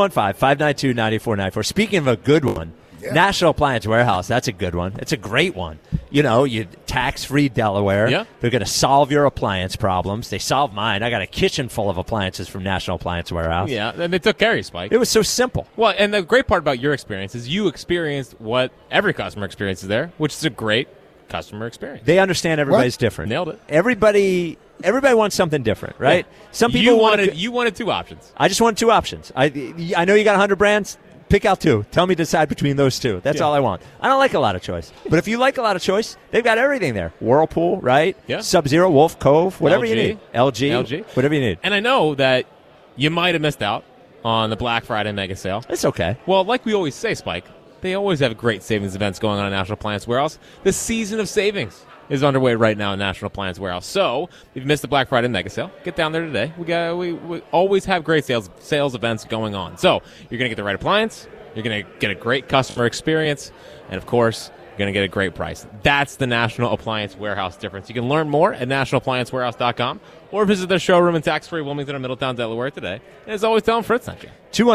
215-592-9494. Speaking of a good one, National Appliance Warehouse, that's a good one. It's a great one. You know, you tax-free Delaware. Yeah. They're going to solve your appliance problems. They solved mine. I got a kitchen full of appliances from National Appliance Warehouse. Yeah, and they took care of you, Spike. It was so simple. Well, and the great part about your experience is you experienced what every customer experiences there, which is a great customer experience. They understand everybody's different. Nailed it. Everybody wants something different, right? Yeah. Some people you wanted 2 options. I just wanted 2 options. I know you got 100 brands. Pick out 2. Tell me to decide between those 2. That's all I want. I don't like a lot of choice. But if you like a lot of choice, they've got everything there. Whirlpool, right? Yeah. Sub-Zero, Wolf Cove, whatever LG. you need. LG, whatever you need. And I know that you might have missed out on the Black Friday mega sale. It's okay. Well, like we always say, Spike, they always have great savings events going on at National Appliance Warehouse. The season of savings is underway right now at National Appliance Warehouse. So, if you've missed the Black Friday mega sale, get down there today. We always have great sales events going on. So, you're going to get the right appliance, you're going to get a great customer experience, and of course, you're going to get a great price. That's the National Appliance Warehouse difference. You can learn more at nationalappliancewarehouse.com or visit their showroom in tax-free Wilmington or Middletown, Delaware today. And as always, tell them Fritz sent you.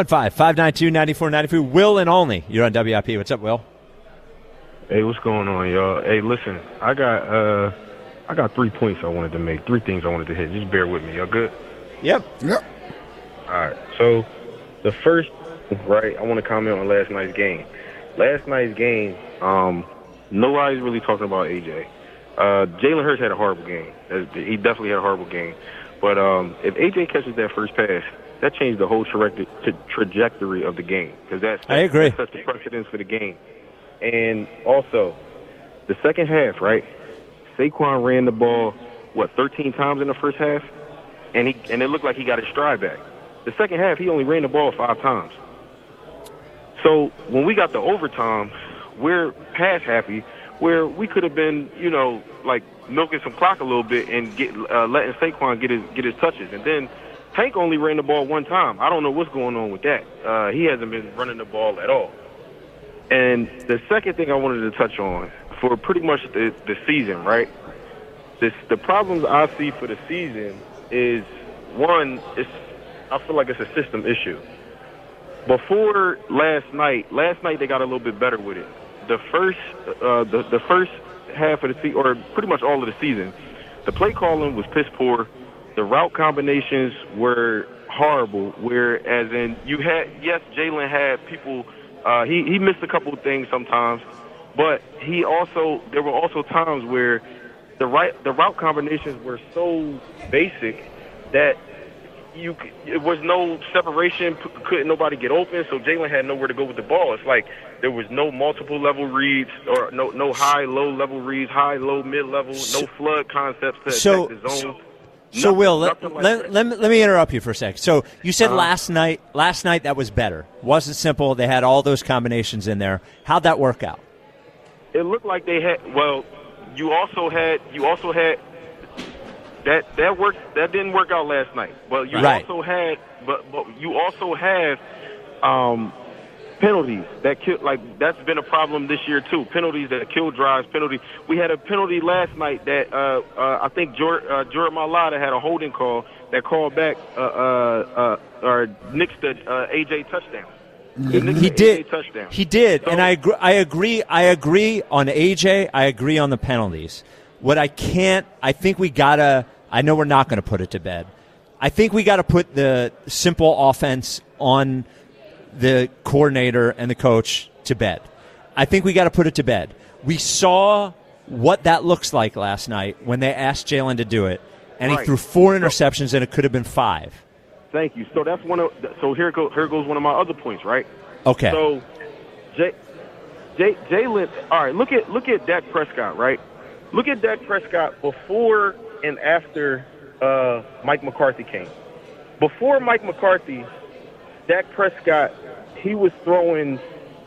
215-592-9494. Will and Only. You're on WIP. What's up, Will? Hey, what's going on, y'all? Hey, listen, I got 3 points I wanted to make, 3 things I wanted to hit. Just bear with me. Y'all good? Yep. All right. So the first, right, I want to comment on last night's game. Last night's game, nobody's really talking about AJ. Jalen Hurts had a horrible game. He definitely had a horrible game. But if AJ catches that first pass, that changed the whole trajectory of the game. Because I agree. That sets the precedence for the game. And also, the second half, right? Saquon ran the ball, 13 times in the first half? And it looked like he got his stride back. The second half, he only ran the ball 5 times. So when we got to overtime, we're pass happy, where we could have been, milking some clock a little bit and letting Saquon get his touches. And then Tank only ran the ball 1 time. I don't know what's going on with that. He hasn't been running the ball at all. And the second thing I wanted to touch on, for pretty much the season, right? The problems I see for the season is, one, I feel like it's a system issue. Before last night they got a little bit better with it. The first half of the season, or pretty much all of the season, the play calling was piss poor. The route combinations were horrible. Whereas Jalen had people. He missed a couple of things sometimes, but there were also times where the route combinations were so basic that it was no separation, couldn't nobody get open, so Jalen had nowhere to go with the ball. It's like there was no multiple level reads, or no high, low level reads, high, low, mid level, no flood concepts to attack the zone. So Will, let me interrupt you for a sec. So you said last night that was better. Wasn't simple. They had all those combinations in there. How'd that work out? It looked like they had. Well, you also had that worked. That didn't work out last night. But you also had, but you also have penalties that kill. Like that's been a problem this year too. Penalties that kill drives. We had a penalty last night that I think Jordan Mailata had a holding call that called back or nixed the AJ touchdown. He did. He did, and I agree on AJ. I agree on the penalties. What I think we gotta. I know we're not going to put it to bed. I think we got to put the simple offense on the coordinator and the coach to bed. I think we got to put it to bed. We saw what that looks like last night when they asked Jalen to do it, and he threw 4 interceptions, and it could have been 5. Thank you. So that's here goes one of my other points, right? Okay. So, Jalen. All right. Look at Dak Prescott, right? Look at Dak Prescott before and after Mike McCarthy came. Before Mike McCarthy, Dak Prescott, he was throwing.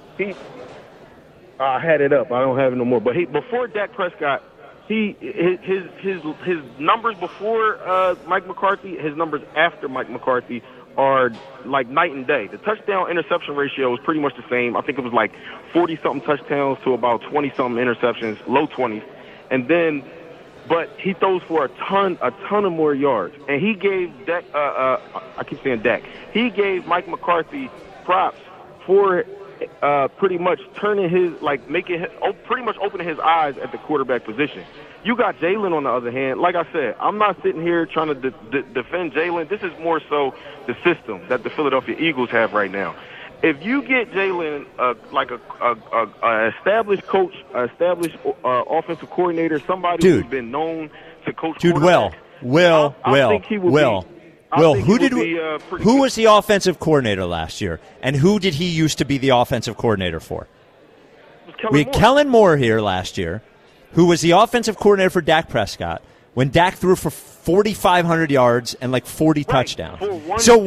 I had it up. I don't have it no more. But before Dak Prescott, his numbers before Mike McCarthy, his numbers after Mike McCarthy are like night and day. The touchdown-interception ratio is pretty much the same. I think it was like 40-something touchdowns to about 20-something interceptions, low 20s. And then, but he throws for a ton of more yards. And he gave Dak, I keep saying Dak, he gave Mike McCarthy props for pretty much turning his, pretty much opening his eyes at the quarterback position. You got Jalen on the other hand. Like I said, I'm not sitting here trying to defend Jalen. This is more so the system that the Philadelphia Eagles have right now. If you get Jalen a established coach, established offensive coordinator, somebody who's been known to coach quarterbacks, Will, who was the offensive coordinator last year, and who did he used to be the offensive coordinator for? We had Kellen Moore here last year, who was the offensive coordinator for Dak Prescott when Dak threw for 4,500 yards and like 40 touchdowns. But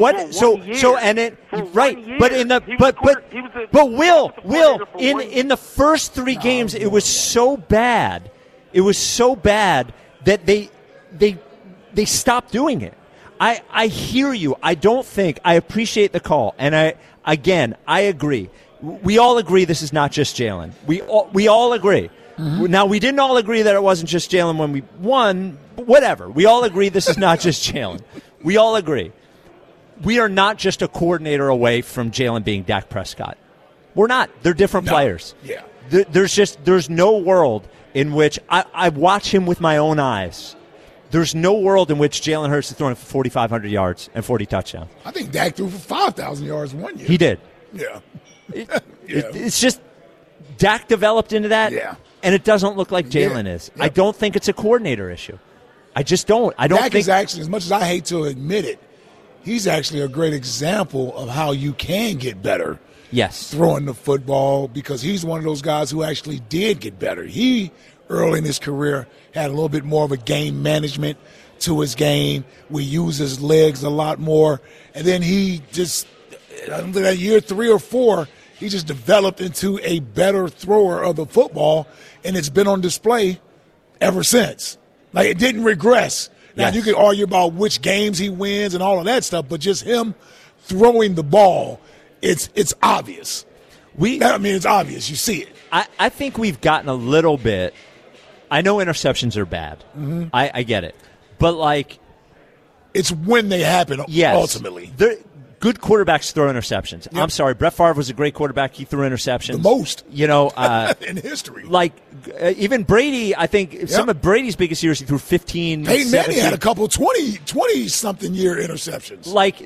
in the first 3 games, it was so bad. It was so bad that they stopped doing it. I hear you. I appreciate the call, and I agree. We all agree this is not just Jalen. We all agree. Mm-hmm. Now, we didn't all agree that it wasn't just Jalen when we won. Whatever. We all agree this is not just Jalen. We all agree. We are not just a coordinator away from Jalen being Dak Prescott. We're not. They're different players. Yeah. There's no world in which I watch him with my own eyes. There's no world in which Jalen Hurts is throwing for 4,500 yards and 40 touchdowns. I think Dak threw for 5,000 yards one year. He did. Yeah. It's just Dak developed into that, and it doesn't look like Jalen is. Yep. I don't think it's a coordinator issue. I just don't. Dak is actually, as much as I hate to admit it, he's actually a great example of how you can get better. Yes. Throwing the football, because he's one of those guys who actually did get better. He, early in his career, had a little bit more of a game management to his game. We use his legs a lot more. And then he just, I don't think that year 3 or 4, he just developed into a better thrower of the football, and it's been on display ever since. Like, it didn't regress. Now, you can argue about which games he wins and all of that stuff, but just him throwing the ball, it's obvious. It's obvious. You see it. I think we've gotten a little bit. I know interceptions are bad. Mm-hmm. I get it. But, it's when they happen, ultimately. Good quarterbacks throw interceptions. Yep. I'm sorry. Brett Favre was a great quarterback. He threw interceptions. The most. In history. Even Brady, I think some of Brady's biggest years, he threw 15. Peyton Manning had a couple 20-something year interceptions.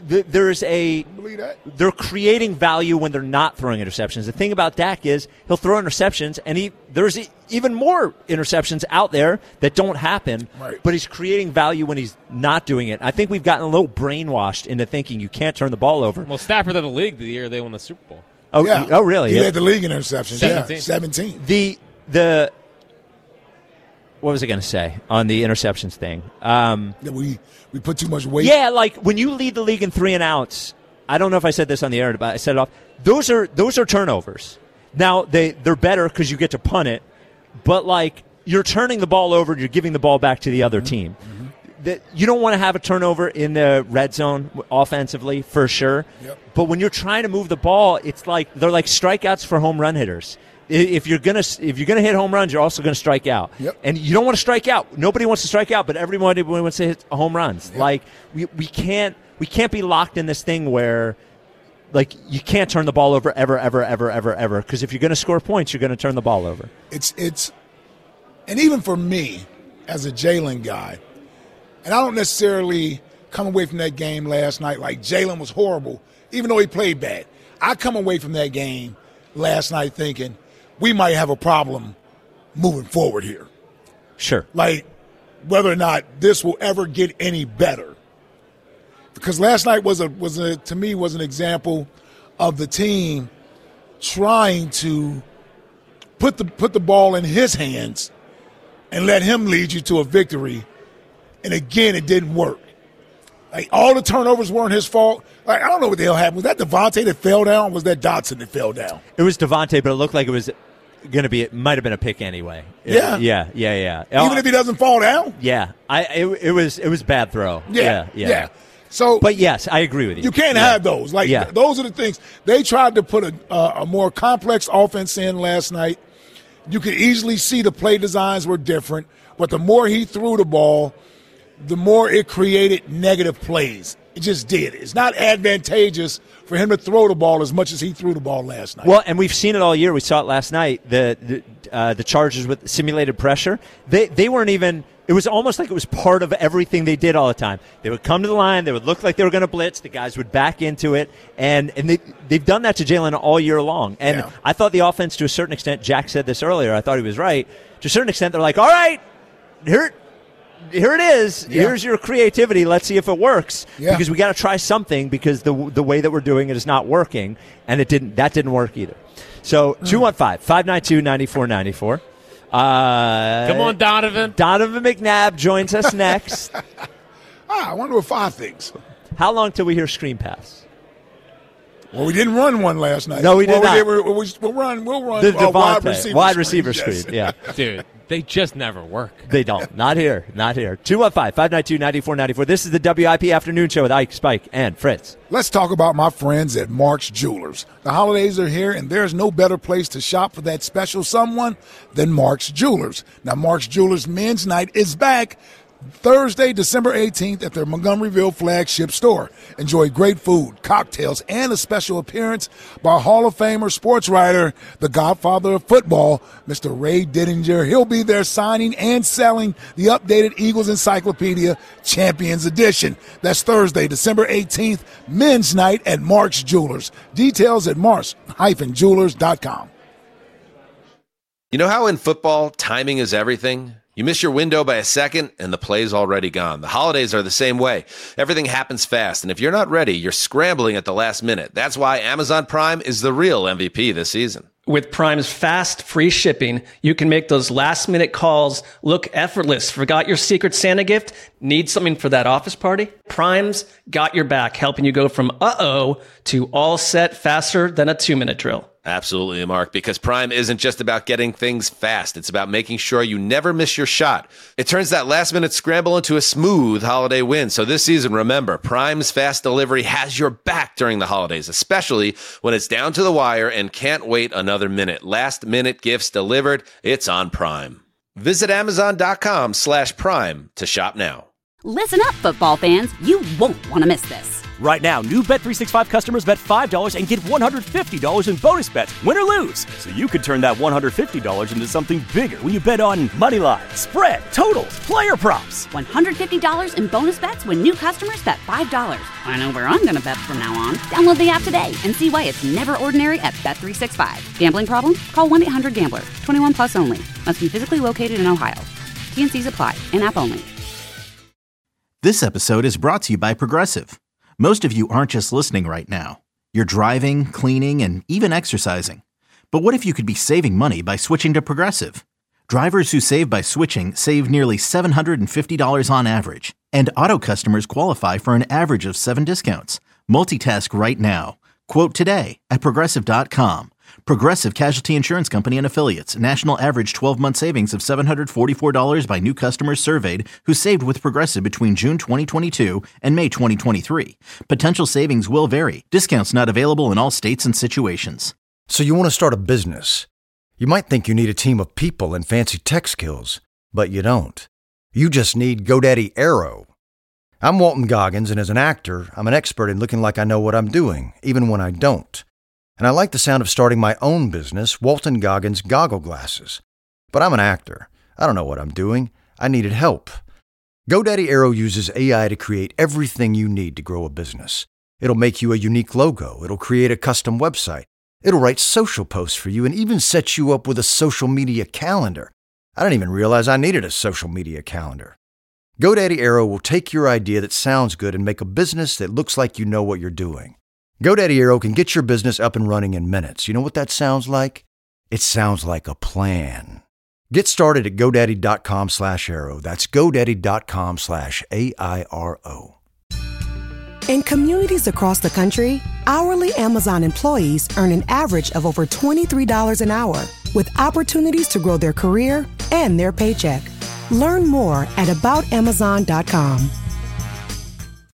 They're creating value when they're not throwing interceptions. The thing about Dak is he'll throw interceptions, and there's even more interceptions out there that don't happen, but he's creating value when he's not doing it. I think we've gotten a little brainwashed into thinking you can't turn the ball over. Well, Stafford led the league the year they won the Super Bowl. Oh, really? He led the league in interceptions. 17. The what was I going to say on the interceptions thing? We put too much weight. Yeah, when you lead the league in 3 and outs, I don't know if I said this on the air, but I said it off. Those are turnovers. Now they're better because you get to punt it, but you're turning the ball over and you're giving the ball back to the other team. Mm-hmm. You don't want to have a turnover in the red zone offensively for sure. Yep. But when you're trying to move the ball, it's they're like strikeouts for home run hitters. If you're gonna hit home runs, you're also gonna strike out. Yep. And you don't want to strike out. Nobody wants to strike out, but everybody wants to hit home runs. Yep. Like we can't be locked in this thing where like you can't turn the ball over ever. Because if you're gonna score points, you're gonna turn the ball over. It's and even for me as a Jalen guy, and I don't necessarily come away from that game last night like Jalen was horrible, even though he played bad. I come away from that game last night thinking we might have a problem moving forward here. Sure. Like whether or not this will ever get any better. Because last night was to me an example of the team trying to put the ball in his hands and let him lead you to a victory. And again, it didn't work. Like all the turnovers weren't his fault. Like I don't know what the hell happened. Was that Devontae that fell down? Or was that Dotson that fell down? It was Devontae, but it looked like it was going to be. It might have been a pick anyway. Yeah. Even if he doesn't fall down. Yeah. It was bad throw. Yeah. So, but yes, I agree with you. You can't have those. Like those are the things they tried to put a more complex offense in last night. You could easily see the play designs were different, but the more he threw the ball, the more it created negative plays. It just did. It's not advantageous for him to throw the ball as much as he threw the ball last night. Well, and we've seen it all year. We saw it last night. The Chargers with simulated pressure. They weren't even. It was almost like it was part of everything they did all the time. They would come to the line. They would look like they were going to blitz. The guys would back into it. And they've done that to Jalen all year long. And I thought the offense, to a certain extent, Jack said this earlier, I thought he was right. To a certain extent, they're like, all right, here it is. Yeah. Here's your creativity. Let's see if it works. Yeah. Because we got to try something because the way that we're doing it is not working. And that didn't work either. So 215-592-9494. Come on, Donovan. Donovan McNabb joins us next. I wonder what 5 things. How long till we hear screen pass? Well, we didn't run one last night. No, we did not. We'll run the wide receiver screen. Yeah. Dude, they just never work. They don't. Not here. 215-592-9494. This is the WIP Afternoon Show with Ike, Spike, and Fritz. Let's talk about my friends at Mark's Jewelers. The holidays are here, and there's no better place to shop for that special someone than Mark's Jewelers. Now, Mark's Jewelers Men's Night is back Thursday, December 18th at their Montgomeryville flagship store. Enjoy great food, cocktails, and a special appearance by Hall of Famer sports writer, the godfather of football, Mr. Ray Dittinger. He'll be there signing and selling the updated Eagles Encyclopedia Champions Edition. That's Thursday, December 18th, Men's Night at Mark's Jewelers. Details at mars-jewelers.com. You know how in football, timing is everything? You miss your window by a second, and the play's already gone. The holidays are the same way. Everything happens fast, and if you're not ready, you're scrambling at the last minute. That's why Amazon Prime is the real MVP this season. With Prime's fast, free shipping, you can make those last-minute calls look effortless. Forgot your Secret Santa gift? Need something for that office party? Prime's got your back, helping you go from uh-oh to all set faster than a 2-minute drill. Absolutely, Mark, because Prime isn't just about getting things fast. It's about making sure you never miss your shot. It turns that last-minute scramble into a smooth holiday win. So this season, remember, Prime's fast delivery has your back during the holidays, especially when it's down to the wire and can't wait another minute. Last-minute gifts delivered. It's on Prime. Visit Amazon.com/Prime to shop now. Listen up, football fans. You won't want to miss this. Right now, new Bet365 customers bet $5 and get $150 in bonus bets, win or lose. So you could turn that $150 into something bigger when you bet on money line, spread, totals, player props. $150 in bonus bets when new customers bet $5. I know where I'm going to bet from now on. Download the app today and see why it's never ordinary at Bet365. Gambling problem? Call 1-800-GAMBLER. 21 plus only. Must be physically located in Ohio. T&Cs apply. In-app only. This episode is brought to you by Progressive. Most of you aren't just listening right now. You're driving, cleaning, and even exercising. But what if you could be saving money by switching to Progressive? Drivers who save by switching save nearly $750 on average. And auto customers qualify for an average of 7 discounts. Multitask right now. Quote today at Progressive.com. Progressive Casualty Insurance Company and Affiliates. National average 12-month savings of $744 by new customers surveyed who saved with Progressive between June 2022 and May 2023. Potential savings will vary. Discounts not available in all states and situations. So you want to start a business. You might think you need a team of people and fancy tech skills, but you don't. You just need GoDaddy Aero. I'm Walton Goggins, and as an actor, I'm an expert in looking like I know what I'm doing, even when I don't. And I like the sound of starting my own business, Walton Goggins Goggle Glasses. But I'm an actor. I don't know what I'm doing. I needed help. GoDaddy Aero uses AI to create everything you need to grow a business. It'll make you a unique logo. It'll create a custom website. It'll write social posts for you and even set you up with a social media calendar. I didn't even realize I needed a social media calendar. GoDaddy Aero will take your idea that sounds good and make a business that looks like you know what you're doing. GoDaddy Aero can get your business up and running in minutes. You know what that sounds like? It sounds like a plan. Get started at GoDaddy.com/Aero. That's GoDaddy.com/AIRO. In communities across the country, hourly Amazon employees earn an average of over $23 an hour, with opportunities to grow their career and their paycheck. Learn more at AboutAmazon.com.